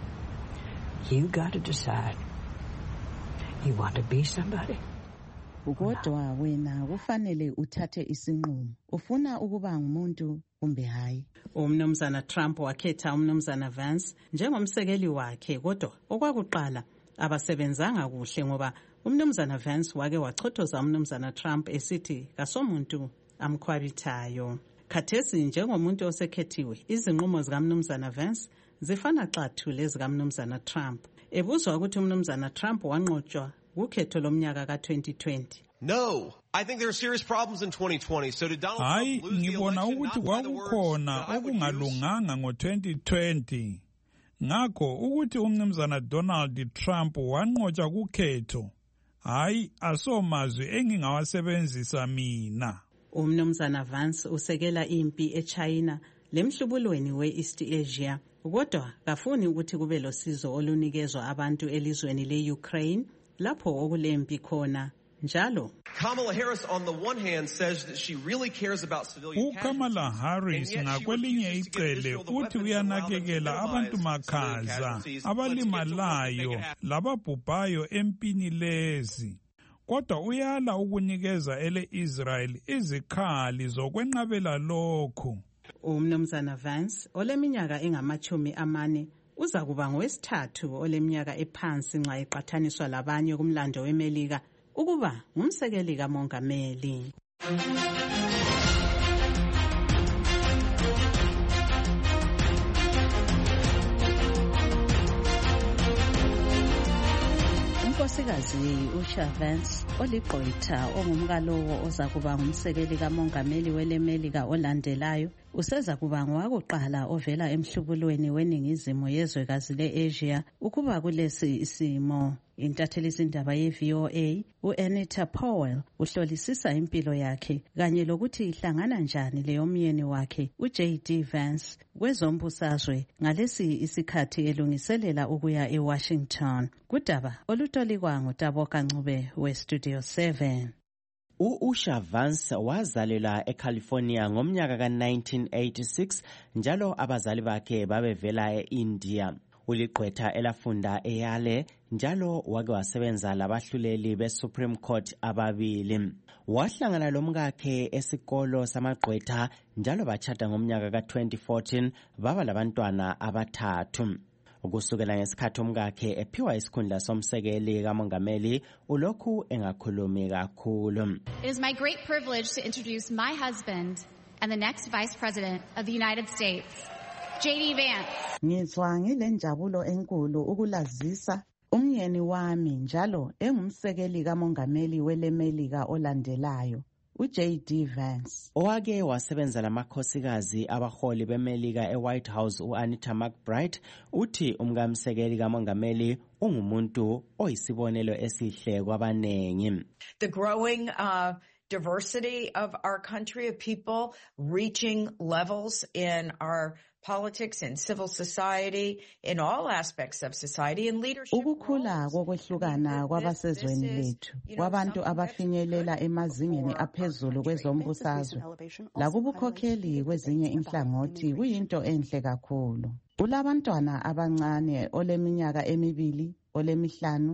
you got to decide. You want to be somebody? Kodwa wena kufanele uthathe isinqumo. Ufuna ukuba ngumuntu kumbe hayi? Umnumzana Trump wakhetha umnumzana Vance njengomsekeli wakhe, kodwa okwakuqala abasebenzanga kuhle ngoba umnumzana Vance wake wachothoza umnumzana Trump esithi kasomuntu amkhwabithayo. Khathesi njengomuntu osekhethiwe, izinqumo zikaMnumzana Vance zifana xathu lezikaMnumzana Trump. Ebuzwa ukuthi umnumzana Trump wanqotshwa kukhetho lomnyaka ka-2020. No, I think there are serious problems in 2020. So did Donald Trump lose the ngibona election? ukuthi kwakukhona okungalunganga ngo-2020. Ngakho ukuthi umnumzana Donald Trump wanqotshwa kukhetho, hayi asomazwi engingawasebenzisa mina. Umnumzana Vance usekela impi eChina lemhlubulweni we-East Asia, kodwa kafuni ukuthi kube losizo olunikezwa abantu elizweni le-Ukraine lapho okulempi khona. Njalo Kamala Harris on the one hand says that she really cares about civilian uKamala Harris ngakwelinye icele uthi uyanakekela abantu makhaza abalimalayo lababhubhayo empini lezi, kodwa uyala ukunikeza ele-Israel izikhali zokwenqabela lokhu. Umnumzana Vance oleminyaka engama-40 uza kuba ngowesithathu oleminyaka ephansi nxa eqathaniswa labanye kumlando weMelika ukuba ngumsekeli kamongameli. Unkosikazi Usha Vance oligqwetha ongumkalowo oza kuba ngumsekeli kamongameli weleMelika olandelayo useza kuba ngowakuqala ovela emhlubulweni weningizimu yezwekazi le-Asia ukuba kulesi isimo. Intathelizindaba ye-VOA u-Anita Powell uhlolisisa impilo yakhe kanye lokuthi ihlangana njani leyomyeni wakhe uJD Vance kwezombusazwe ngalesi isikhathi elungiselela ukuya eWashington. Kudaba olutolikwa nguTaboka Ncube weStudio 7. U-Usha Vance wazalelwa eCalifornia ngomnyaka ka-1986 njalo abazali bakhe babevela e-India. Uligqwetha elafunda eYale njalo wake wasebenza labahluleli be-Supreme Court ababili. Wahlangana lomkakhe esikolo samagqwetha njalo bachata ngomnyaka ka-2014 baba labantwana 3. Ukusukela ngesikhathi umkakhe ephiwa isikhundla somsekeli kamongameli ulokhu engakhulumi kakhulu. It is my great privilege to introduce my husband and the next Vice President of the United States, J.D. Vance. Ngizwa ngilenjabulo enkulu ukulazisa umyeni wami njalo engumsekeli kamongameli weleMelika olandelayo uJD Vance. Owake wasebenza lamakhosikazi abaholi beMelika eWhite House uAnita McBride uthi umkamsekeli kamongameli ungumuntu oyisibonelo esihle kwabanengi. The growing diversity of our country of people reaching levels in our politics and civil society, in all aspects of society and leadership. Ukukhula kokwehlukana kwabasezweni lethu, kwabantu abafinyelela emazingeni aphezulu kwezombusazwe, lakubukhokheli kwezinye inhlangothi kuyinto enhle kakhulu. Kulabantwana abancane oleminyaka 2, olemihlanu,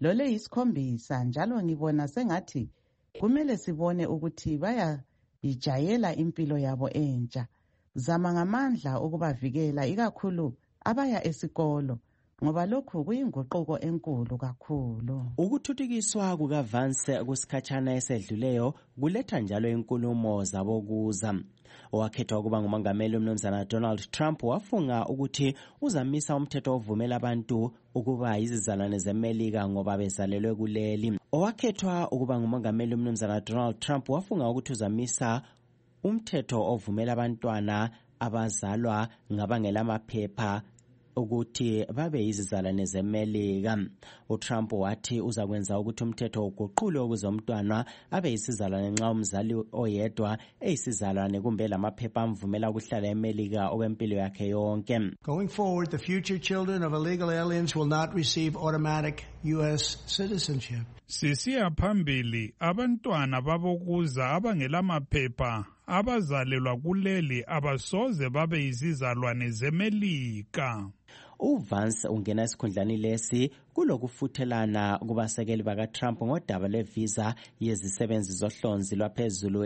lole-7 njalo ngibona sengathi kumele sibone ukuthi bayayijayela impilo yabo entsha. Zama ngamandla ukubavikela ikakhulu abaya esikolo ngoba lokhu kuyinguquko enkulu kakhulu. Ukuthuthukiswa kukaVance kusikhatshana esedluleyo kuletha njalo inkulumo zabokuza. Owakhethwa ukuba ngumongameli umnumzana Donald Trump wafunga ukuthi uzamisa umthetho ovumela abantu ukuba yizizalwane zeMelika ngoba bezalelwe kuleli. Owakhethwa ukuba ngumongameli umnumzana Donald Trump wafunga ukuthi uzamisa umthetho ovumela abantwana abazalwa ngabangelamaphepha ukuthi babe yizizalwane zeMelika. uTrump wathi uzakwenza ukuthi umthetho uguqulwe ukuze umntwana abe yisizalwane nxa umzali oyedwa eyisizalwane kumbe lamaphepha amvumela ukuhlala eMelika okwempilo yakhe yonke. Going forward, the future children of illegal aliens will not receive automatic U.S. citizenship. Sisiya phambili, abantwana babokuza abangelamaphepha abazalelwa kuleli abasoze babe yizizalwane zeMelika. uVance ungena esikhundleni lesi kulokufuthelana kubasekeli bakaTrump ngodaba levisa yezisebenzi zohlonzi lwaphezulu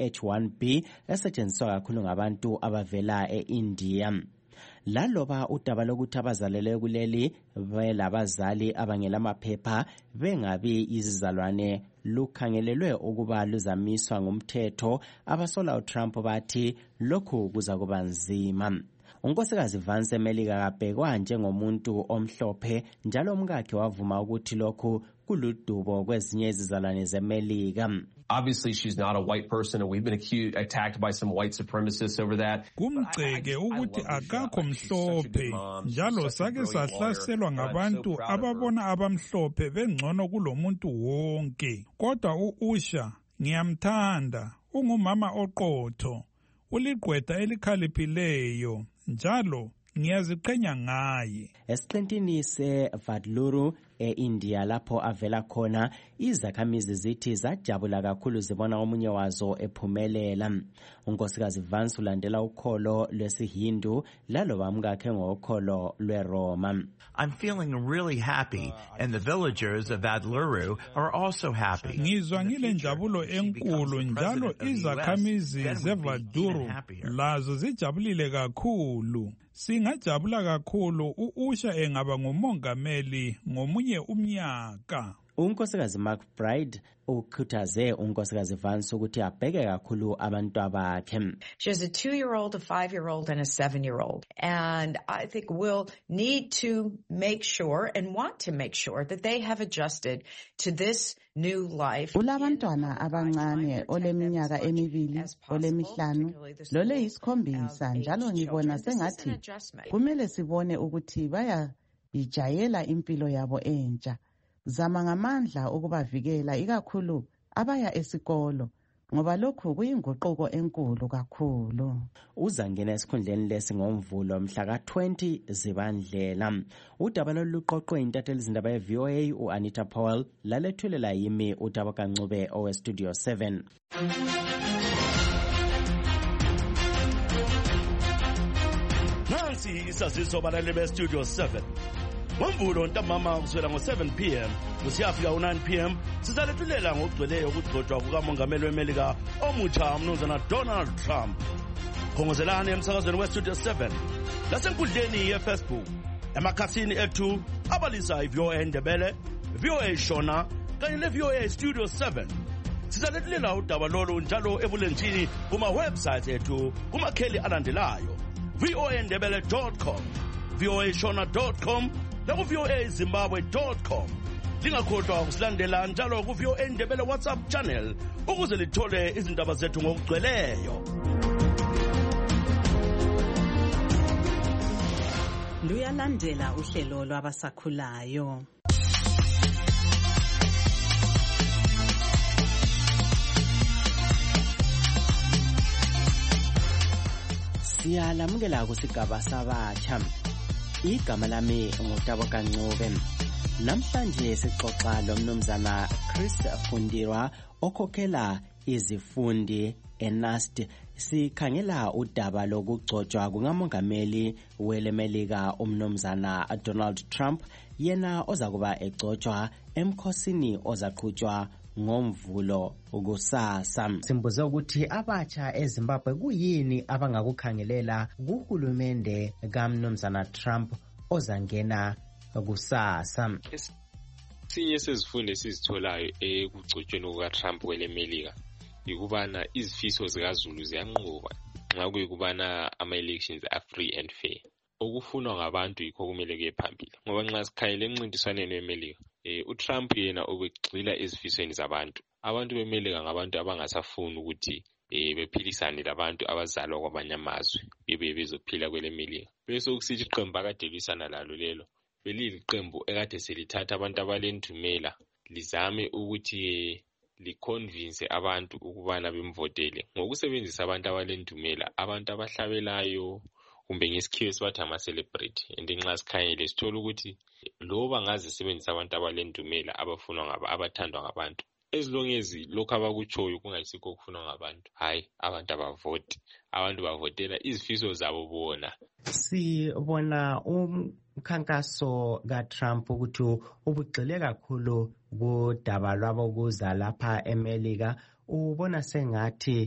H1B esetshenziswa kakhulu ngabantu abavela eIndia. Laloba udaba lokuthi abazalelwe kuleli belabazali abangelamaphepha bengabi izizalwane lukhangelelwe ukuba luzamiswa ngumthetho, abasola uTrump bathi lokhu kuza kuba nzima. Unkosikazi Vance eMelika kabhekwa njengomuntu omhlophe, njalo umkakhe wavuma ukuthi lokhu kuludubo kwezinye izizalwane zeMelika. Obviously, she's not a white person, and we've been attacked by some white supremacists over that. Kumceke ukuthi akakho mhlophe, njalo sake sahlaselwa ngabantu ababona abamhlophe bengcono kulomuntu wonke. Kodwa uUsha ngiyamthanda, ungumama oqotho, uligqwetha elikhaliphileyo, njalo ngiyaziqhenya ngaye. Esiqintini seVadluru eIndia lapho avela khona, izakhamizi zithi zajabula kakhulu zibona omunye wazo ephumelela. Unkosikazi Vance ulandela ukholo lwesiHindu, laloba umkakhe ngokholo lweRoma. I'm feeling really happy, and the villagers of Vadluru are also happy. Ngizwa ngilenjabulo enkulu, njalo izakhamizi zeVadluru lazo zijabulile kakhulu. Singajabula kakhulu uUsha engaba ngumongameli ngomunye umnyaka. Unkosikazi McBride ukhuthaze unkosikazi Vance ukuthi abheke kakhulu abantwabakhe. She has a 2-year-old, a 5-year-old, and a 7-year-old. And I think we'll need to make sure and want to make sure that they have adjusted to this new life. Ulabantwana abancane oleminyaka emibili, olemihlanu, loleyisikhombisa, njalo ngibona sengathi kumele sibone ukuthi bayayijayela impilo yabo entsha. Zama ngamandla ukubavikela ikakhulu abaya esikolo, ngoba lokhu kuyinguquko enkulu kakhulu. Uzangena esikhundleni lesi ngoMvulo mhla ka-20 Zibandlela. Udaba loluqoqwe intatheli zindaba yeVOA uAnita Powell, lalethulela yimi uTabo Kancube oweStudio 7. Nansi isaziso balaleli beStudio 7. ngoMvulo ntambama kusukela ngo-7 p.m. kusiyafika u-9 p.m. sizalethulela ngokugcweleyo ukugcotshwa kukamongameli weMelika omutsha umnumzana Donald Trump. Khongozelani emsakazweni weStudio 7 lasenkundleni yeFacebook, emakhasini ethu abalisa iVOA Ndebele, VOA Shona kanye neVOA Studio 7. Sizalethulela udaba lolu njalo ebulenjini kuma-websites ethu kumakheli alandelayo: voandebele.com, voashona.com naku-voazimbabwe.com. Lingakhohlwa ukusilandela njalo ku-VOA Ndebele WhatsApp channel ukuze lithole izindaba zethu ngokugcweleyo. Luyalandela uhlelo lwabasakhulayo. Siyalamukela kusigaba sabatsha. Igama lami nguTabo Kancube. Namhlanje sixoxa lomnumzana Chris Fundirwa okhokhela izifundi eNAST. Sikhangela udaba lokugcotshwa kungamongameli weMelika umnumzana Donald Trump, yena ozakuba egcotshwa emkhosini ozaqhutshwa ngoMvulo kusasa. Simbuze ukuthi abatsha eZimbabwe kuyini abangakukhangelela kuhulumende kaMnumzana Trump ozangena kusasa. Sinye sezifundo esizitholayo ekugcotshweni kuka-Trump kwele Melika yikubana izifiso zikaZulu ziyanqoba nxa kuyikubana ama-elections are free and fair. Okufunwa ngabantu yikho kumele kuye phambili ngoba nxa sikhangele emncintiswaneni weMelika uTrump yena ubegxila ezifisweni zabantu. Abantu beMelika ngabantu abangasafuni ukuthi bephilisane labantu abazalwa kwamanye amazwe bezophila kwele Melika. Bese kusithi iqembu akade lwisana lalo lelo beliliqembu ekade selithatha abantu abalendumela lizame ukuthi liconvince abantu ukubana bemvotele ngokusebenzisa abantu abalendumela, abantu abahlabelayo kumbe ngesikhiwo esibathi ama-celebrity. And nxa sikhangele sithola ukuthi loba ngaze sebenzisa abantu abalendumela abafunwa abathandwa ngabantu, as long as lokhu abakutshoyo kungayisikho okufunwa ngabantu, hayi abantu abavoti, abantu bavotela izifiso zabo bona. Sibona umkhankaso kaTrump ukuthi ubugxile kakhulu kudaba lwabokuza lapha eMelika. Ubona sengathi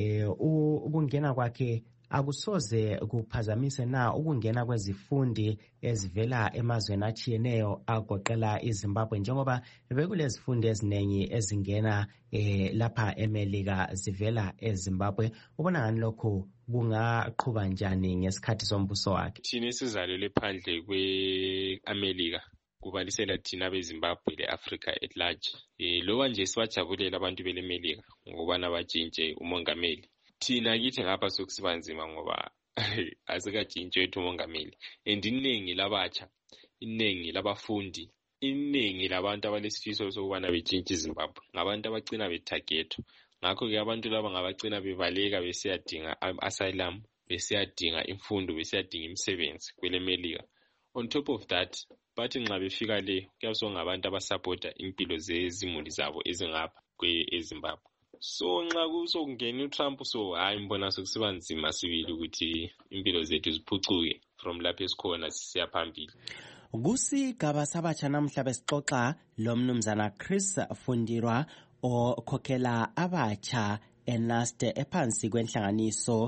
ukungena kwakhe akusoze kuphazamise na ukungena kwezifundi ezivela emazweni atshiyeneyo agoqela iZimbabwe, njengoba bekulezifundi eziningi ezingena lapha eMelika zivela eZimbabwe. Ubona ngani lokho kungaqhuba njani ngesikhathi sombuso wakhe? Thina esizalelwe phandle kwe-Amerika kubalisela thina beZimbabwe le-Africa at large, loba nje sibajabulela abantu beleMelika ngokubana batshintshe umongameli, thina kithi ngapha sokusiba nzima ngoba asikatshintshwe wethu umongameli. And iningi labatsha, iningi labafundi, iningi labantu abalesifiso sokubana betshintshe iZimbabwe ngabantu abagcina bethagetho. Ngakho-ke abantu laba ngabagcina bevaleka besiyadinga asylum, besiyadinga imfundo, besiyadinga imisebenzi kwele Melika. On top of that, bathi nxa befika le kuyasonga abantu abasupporta impilo zezimuli zabo ezingapha eZimbabwe. So nxa kusokungena uTrump so hayi mbona sokusiba nzima sibili ukuthi impilo zethu ziphucuke from lapho esikhona sisiya phambili. Kusigaba sabatsha namhla besixoxa lo mnumzana Chris Fundirwa okhokhela abatsha eNAST ephansi kwenhlanganiso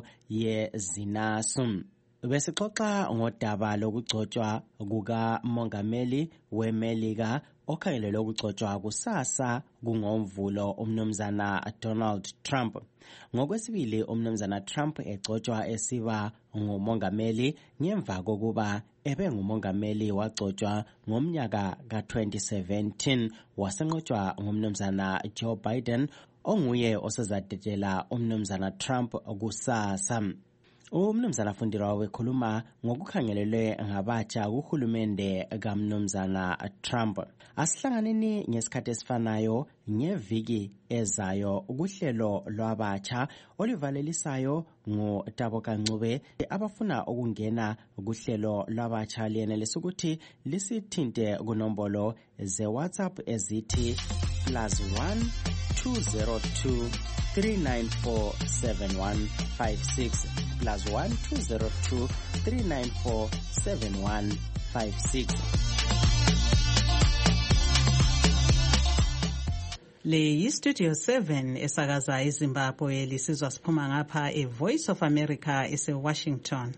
yeZINASU. Besixoxa ngodaba lokugcotshwa kukamongameli weMelika okhangelelwe ukugcotshwa kusasa kungomvulo umnumzana Donald Trump. Ngokwesibili umnumzana Trump egcotshwa esiba ngumongameli ngemva kokuba ngumongameli wagcotshwa ngomnyaka ka-2017 wasenqotshwa ngumnumzana Joe Biden onguye osezadedela umnumzana Trump kusasa. Umnumzana Fundirwa wekhuluma ngokukhangelelwe ngabatsha kuhulumende kamnumzana Trump. Asihlanganeni ngesikhathi esifanayo ngeviki ezayo kuhlelo lwabatsha olivalelisayo nguTabo Kancube. Abafuna ukungena kuhlelo lwabatsha liyenelisa ukuthi lisithinte kunombolo ze-WhatsApp ezithi +1 202 3947156 +1 202 3947156. Le yiStudio 7 esakaza eZimbabwe lisizwa siphuma ngapha eVoice of America eseWashington.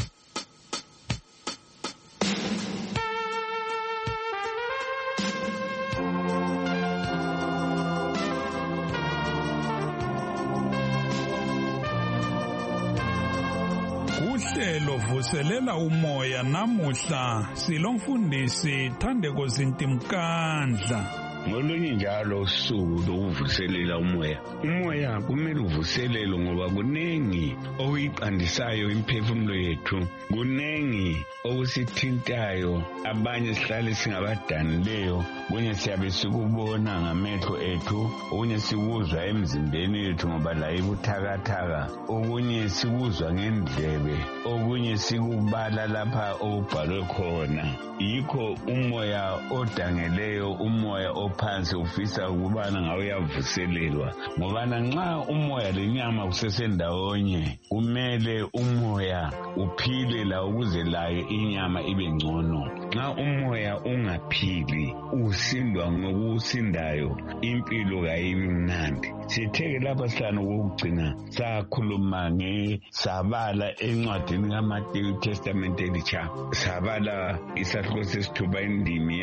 Uhlelo vuselela umoya namuhla silomfundisi Thandeko Zintimkandla. Ngolunye njalo usuku lokuvuselela umoya kumele uvuselelwe ngoba kunengi okuyiqandisayo imphefumulo yethu, kunengi okusithintayo, abanye sihlale singabadanileyo, kunye siyabe sikubona ngamehlo ethu, okunye sikuzwa emzimbeni yethu ngoba la ibuthakathaka, okunye sikuzwa ngendlebe, okunye sikubala lapha okubhalwe khona. Yikho umoya odangeleyo, umoya ophansi ufisa ukubana ngawe uyavuselelwa, ngobana nxa umoya lenyama kusesendawonye kumele umoya uphile la ukuze layo inyama ibe ngcono. nxa umoya ungaphili usindwa ngokusindayo impilo kayibi mnandi. Sitheke lapha sihlanu kokugcina sakhuluma sabala encwadini kaMateyu Testament elitsha, sabala isahluko sesithupha indimi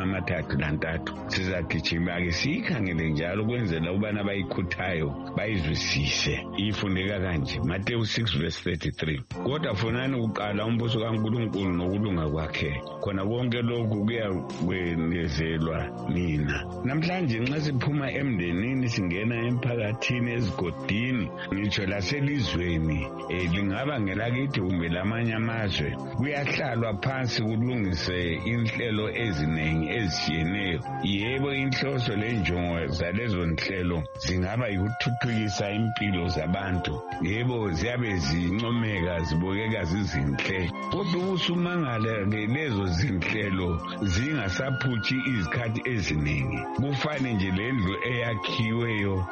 ya33. Sizagijima-ke siyikhangele njalo kwenzela ubana abayikhuthayo bayizwisise. Ifundeka kanje, Mateyu 6:33. Kodwa funani kuqala umbuso kaNkulunkulu nokulunga kwakhe, khona konke lokhu kuyakwenezelwa nina. Namhlanje nxa siphuma emndenini singena emphakathini, ezigodini, ngitsho laselizweni lingaba ngelakithi kumbe lamanye amazwe, kuyahlalwa phansi kulungise inhlelo eziningi ezitshiyeneyo. Yebo, inhloso lenjongo zalezo nhlelo zingaba yikuthuthukisa impilo zabantu. Yebo, ziyabe zincomeka, zibukeka zizinhle, kodwa usumangala-ke lezo zinhlelo zingasaphuthi izikhathi eziningi. Kufane nje lendlu eyakhiweyo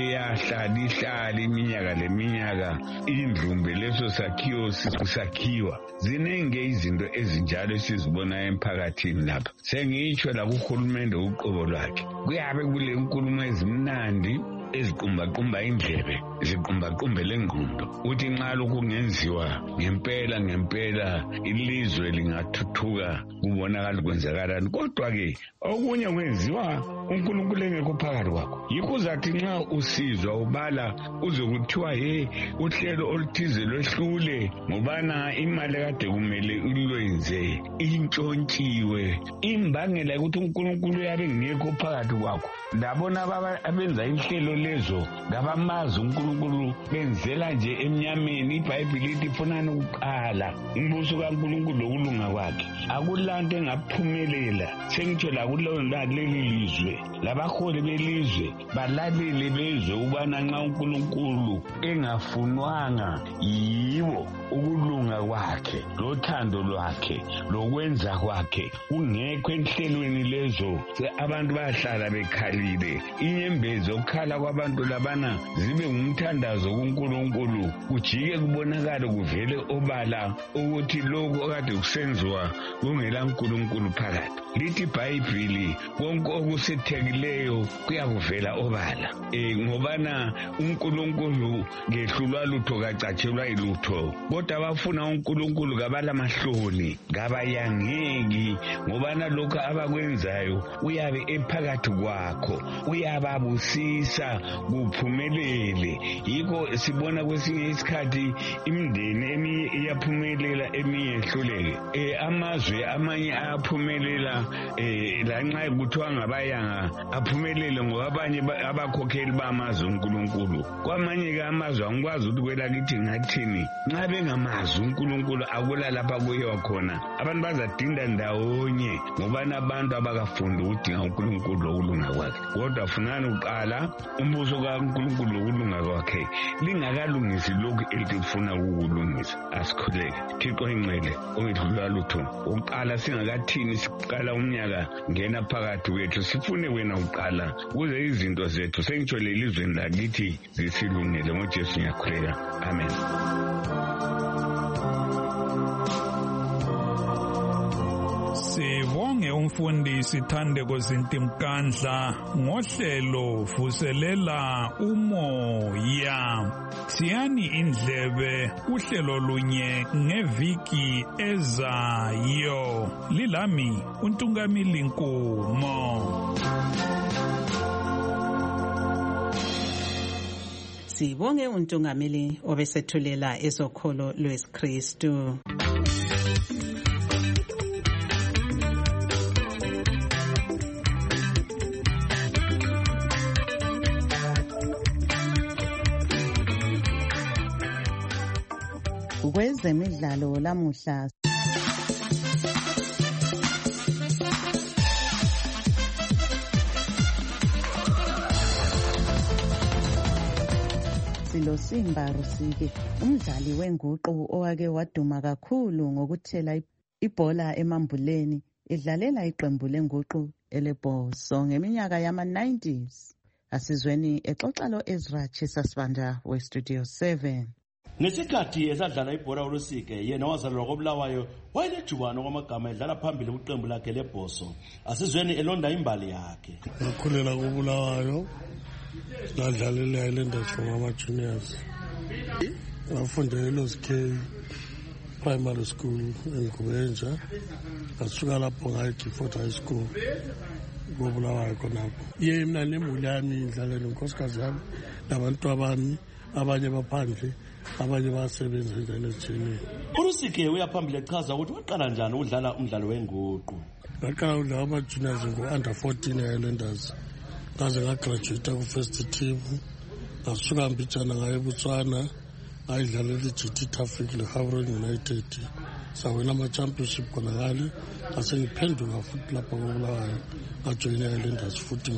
eyahlala iminyaka leminyaka, indlumbe leso sakhiwo kusakhiwa. Ziningi izinto ezinjalo esizibona emphakathini lapha. Sengitsho lakuhulumende uqobo lwakhe kuyabe kule nkulumo ezimnandi eziqumbaqumba indlebe, ziqumbaqumbe lengqondo. Uthi nxa lokhu kungenziwa ngempela ilizwe lingathuthuka, kubonakala kwenzakalani. Kodwa-ke okunye kwenziwa uNkulunkulu engekho phakathi kwakho. Yikho uzathi nxa usizwa ubala uzokuthiwa uhlelo oluthize lwehlule ngobana imali kade kumele ulwenze intshontshiwe. Imbangela ukuthi uNkulunkulu uyabe ngekho phakathi kwakho. Ndabona abenza inhlelo lezo ngabamazi uNkulunkulu benzela nje emnyameni. iBhayibhili lithi funani ukuqala umbuso kaNkulunkulu lokulunga kwakhe, akulanto engaphumelela. Sengitsho lakuleli lizwe, labaholi belizwe balalele bezwe ubana nxa uNkulunkulu engafunwanga yiwo ukulunga kwakhe lothando lwakhe lokwenza kwakhe kungekho enhlelweni lezo, abantu bayahlala bekhalile. Inyembezi okukhala kwabantu labana zibe ngumthandazo kuNkulunkulu, kujike kubonakala kuvele obala ukuthi lokhu okade kusenziwa kungela uNkulunkulu phakathi. Lithi iBhayibhili konke okusethekileyo kuyakuvela obala. Ngobana uNkulunkulu ngehlulwa lutho kacatshelwa ilutho, kodwa abafuna uNkulunkulu kabala mahloni, kabayangeki, ngobana lokho abakwenzayo uyabe ephakathi kwakho, uyababusisa kuphumelele. Yikho sibona kwesinye isikhathi imindeni eminye iyaphumelela, eminye yehluleke. Amazwe amanye ayaphumelela lanxa kuthiwa ngabayanga aphumelele ngoba abanye abakhokheli bamazwe uNkulunkulu. Kwamanye-ke amazwe angikwazi ukuthi kwelakithi ngathini nxa bengamazi uNkulunkulu akula lapha kuyiwa khona. Abantu bazadinda ndawonye ngobana abantu abakafundi ukudinga uNkulunkulu lokulunga kwakhe. Kodwa funani uqala umbuso kaNkulunkulu lokulunga kwakhe, lingakalungisi lokhu elifuna ukukulungisa. Asikhuleke Thixo ingcwele ongedlula lutho, uqala singakathini siqala umnyaka ngena phakathi kwethu, sifune wena uqala kuze izinto zethu sengitsho lelizweni lakithi zisilungele. ngoJesu ngiyakhuleka, amen. Sibonge umfundisi Thandeko Zintimkandla ngohlelo Vuselela Umoya. Siyani indlebe uhlelo lunye ngeviki ezayo. Lilami uNtungamili Nkomo. Sibonge uNtungamili obesethulela ezokholo lwesikristu. Kwezemidlalo lamuhla Silosimba Rusike, umdlali wenguqu owake waduma kakhulu ngokuthela ibhola emambuleni edlalela iqembu lenguqu elebhoso ngeminyaka yama-90s. Asizweni exoxa lo Ezra Chisasibanda we Studio 7. ngesikhathi esadlala ibhola uRusike yena wazalelwa koBulawayo wayelejubane kwamagama edlala phambili kwiqembu lakhe lebhoso. Asizweni elonda imbali yakhe. Ngakhulela koBulawayo ngadlalela eLanders from ama-juniors. Ngafundela eLos K Primary School eNgubenja. Ngasuka lapho ngaya eGifford High School koBulawayo khonapho. Mina nemuli yami ngidlalela nonkosikazi yami nabantu abami abanye baphandle abanye basebenza endleleni ezitshiyeneyo. uRusike uyaphambili echaza ukuthi waqala njani ukudlala umdlalo wenguqu. Ngaqala udlala ama-juniors ngo-under 14 e-Highlanders ngaze ngagraduate ku-first team. Ngasuka mbijana ngaye eBotswana ngayidlalela i-GT Traffic le-Gaborone United sawina ama-championship khonakale ngase ngiphenduka futhi lapha koBulawayo ngajoyina i-Highlanders futhi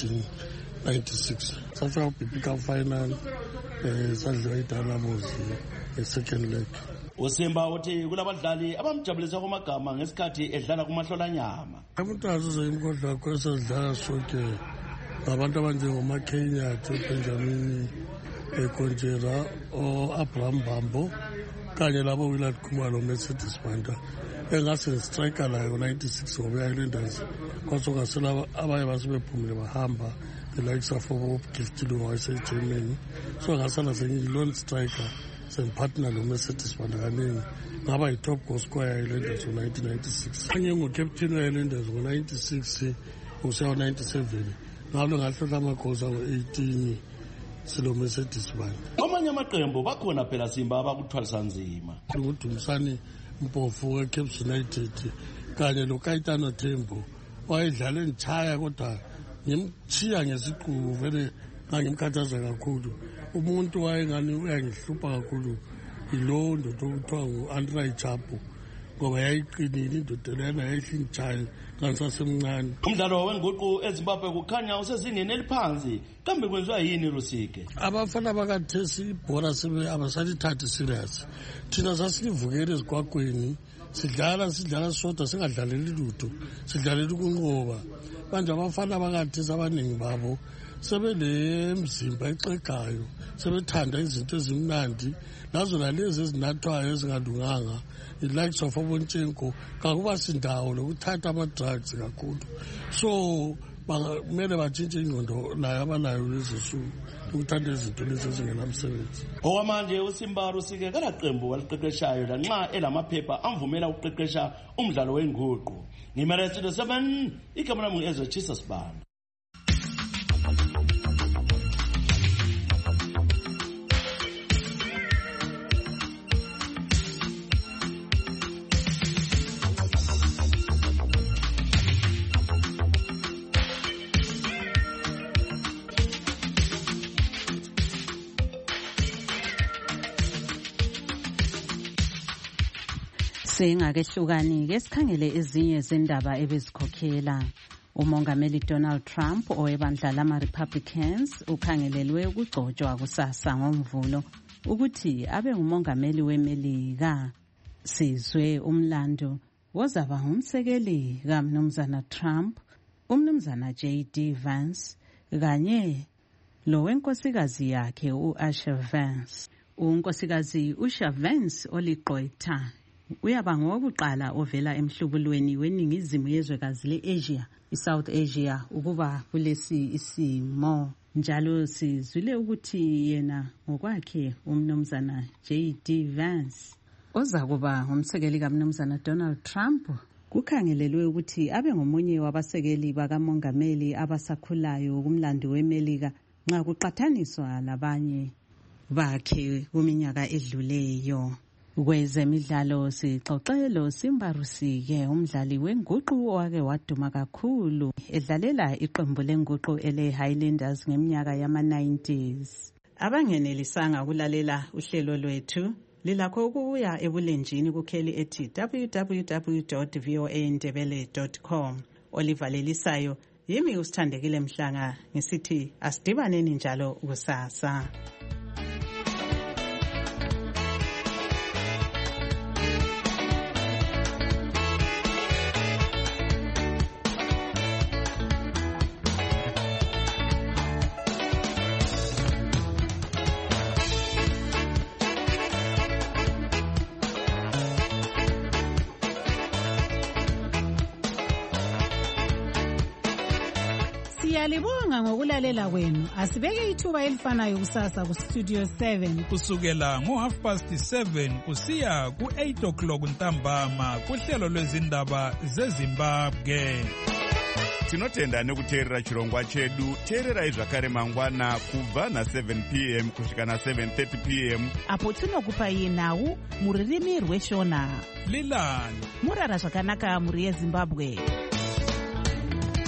ngo-1996 safika ku-BP Cup final sadliwa iDynamos nge-second leg. uSimba uthi kulabadlali abamjabulisa kwamagama ngesikhathi edlala kumahlolanyama. Abantwana zizayimkhohlwa yakho esadlala sonke ngabantu abanjengoMaKenya, Benjamin Konjera, o-Abraham Bambo kanye labo Willard Khumalo Mercedes Banda engase striker layo 96 ngoba i-Highlanders kwasokungasela abanye basebephumile bahamba the likes of Gift Lungu waseGermany so ngasala sengilone striker sempartner noMercedes Banda kaningi ngaba yi-top goal scorer ya-Highlanders ngo-1996 ngengocaptain we-Highlanders ngo-96 useya 97 ngalo ngahlohla ama-goals angu-18 silo Mercedes Banda. Kwamanye amaqembu bakhona phela Simba abakuthwalisa nzima. Ngudumisani Mpofu eCape United kanye loKaitano Thembo wayedlala enchaya kodwa ngimchiya ngesiqubu vele ngangimkhathaza kakhulu. Umuntu wayengani uyangihlupha kakhulu ilo ndodo okuthiwa ngu-Andrei Chapo ngoba yayiqinile indoda lena yayihlintshayo kansasemncane. Umdlalo wenguqu eZimbabwe kukhanya usezingeni eliphansi kambe kwenziwa yini Rusike? Abafana bakathesi ibhola abasalithathi serious. Thina sasilivukela ezigwagweni sidlala sodwa singadlaleli lutho sidlalela ukunqoba. Manje abafana bakathesi abaningi babo sebelemzimba exegayo sebethanda izinto ezimnandi nazo nalezi ezinathwayo ezingalunganga i-likes of Abontsenko kakuba sindawo lokuthatha ama-drugs kakhulu so kumele batshintshe ingqondo nayo abanayo lezinsuku ukuthanda izinto lezi ezingenamsebenzi. Okwamanje uSimba Rusike kalaqembu waliqeqeshayo lanxa elamaphepha amvumela ukuqeqesha umdlalo wenguqu. Ngimele Studio 7 igama lami Ezra Jesus Band. Singakehlukani-ke sikhangele ezinye zindaba ebezikhokhela. Umongameli Donald Trump owebandla lama-Republicans ukhangelelwe ukugcotshwa kusasa ngoMvulo ukuthi abe ngumongameli weMelika. Sizwe umlando wozaba ngumsekeli kaMnumzana Trump, uMnumzana J.D. Vance kanye lo wenkosikazi yakhe u-Asha Vance. Unkosikazi Usha Vance oliqwetha uyaba ngowokuqala ovela emhlubulweni weningizimu yezwekazi le-Asia, i-South Asia, ukuba kulesi isimo. Njalo sizwile ukuthi yena ngokwakhe uMnumzana J.D. Vance oza kuba ngumsekeli kaMnumzana Donald Trump kukhangelelwe ukuthi abe ngomunye wabasekeli bakamongameli abasakhulayo kumlando weMelika nxa kuqathaniswa labanye bakhe kuminyaka edluleyo. Kwezemidlalo sixoxelo Simba Rusike umdlali wenguqu owake waduma kakhulu edlalela iqembu lenguqu ele-Highlanders ngeminyaka yama-90s. Abangenelisanga ukulalela uhlelo lwethu lilakho ukuya ebulenjini kukheli ethi www.voandebele.com. Olivalelisayo yimi usithandekile Mhlanga ngisithi asidibaneni njalo kusasa. Siyalibonga ngokulalela kwenu. Asibeke ithuba elifanayo kusasa kuStudio 7 kusukela ngo7:30 kusiya ku8 o'clock ntambama kuhlelo lwezindaba zeZimbabwe. Tinotenda nekuteerera chirongwa chedu. Teererai zvakare mangwana kubva na7 p.m. kusvika na7:30 p.m. apo tinokupai nhau muririmi rweShona. Lilani murara zvakanaka muri yeZimbabwe.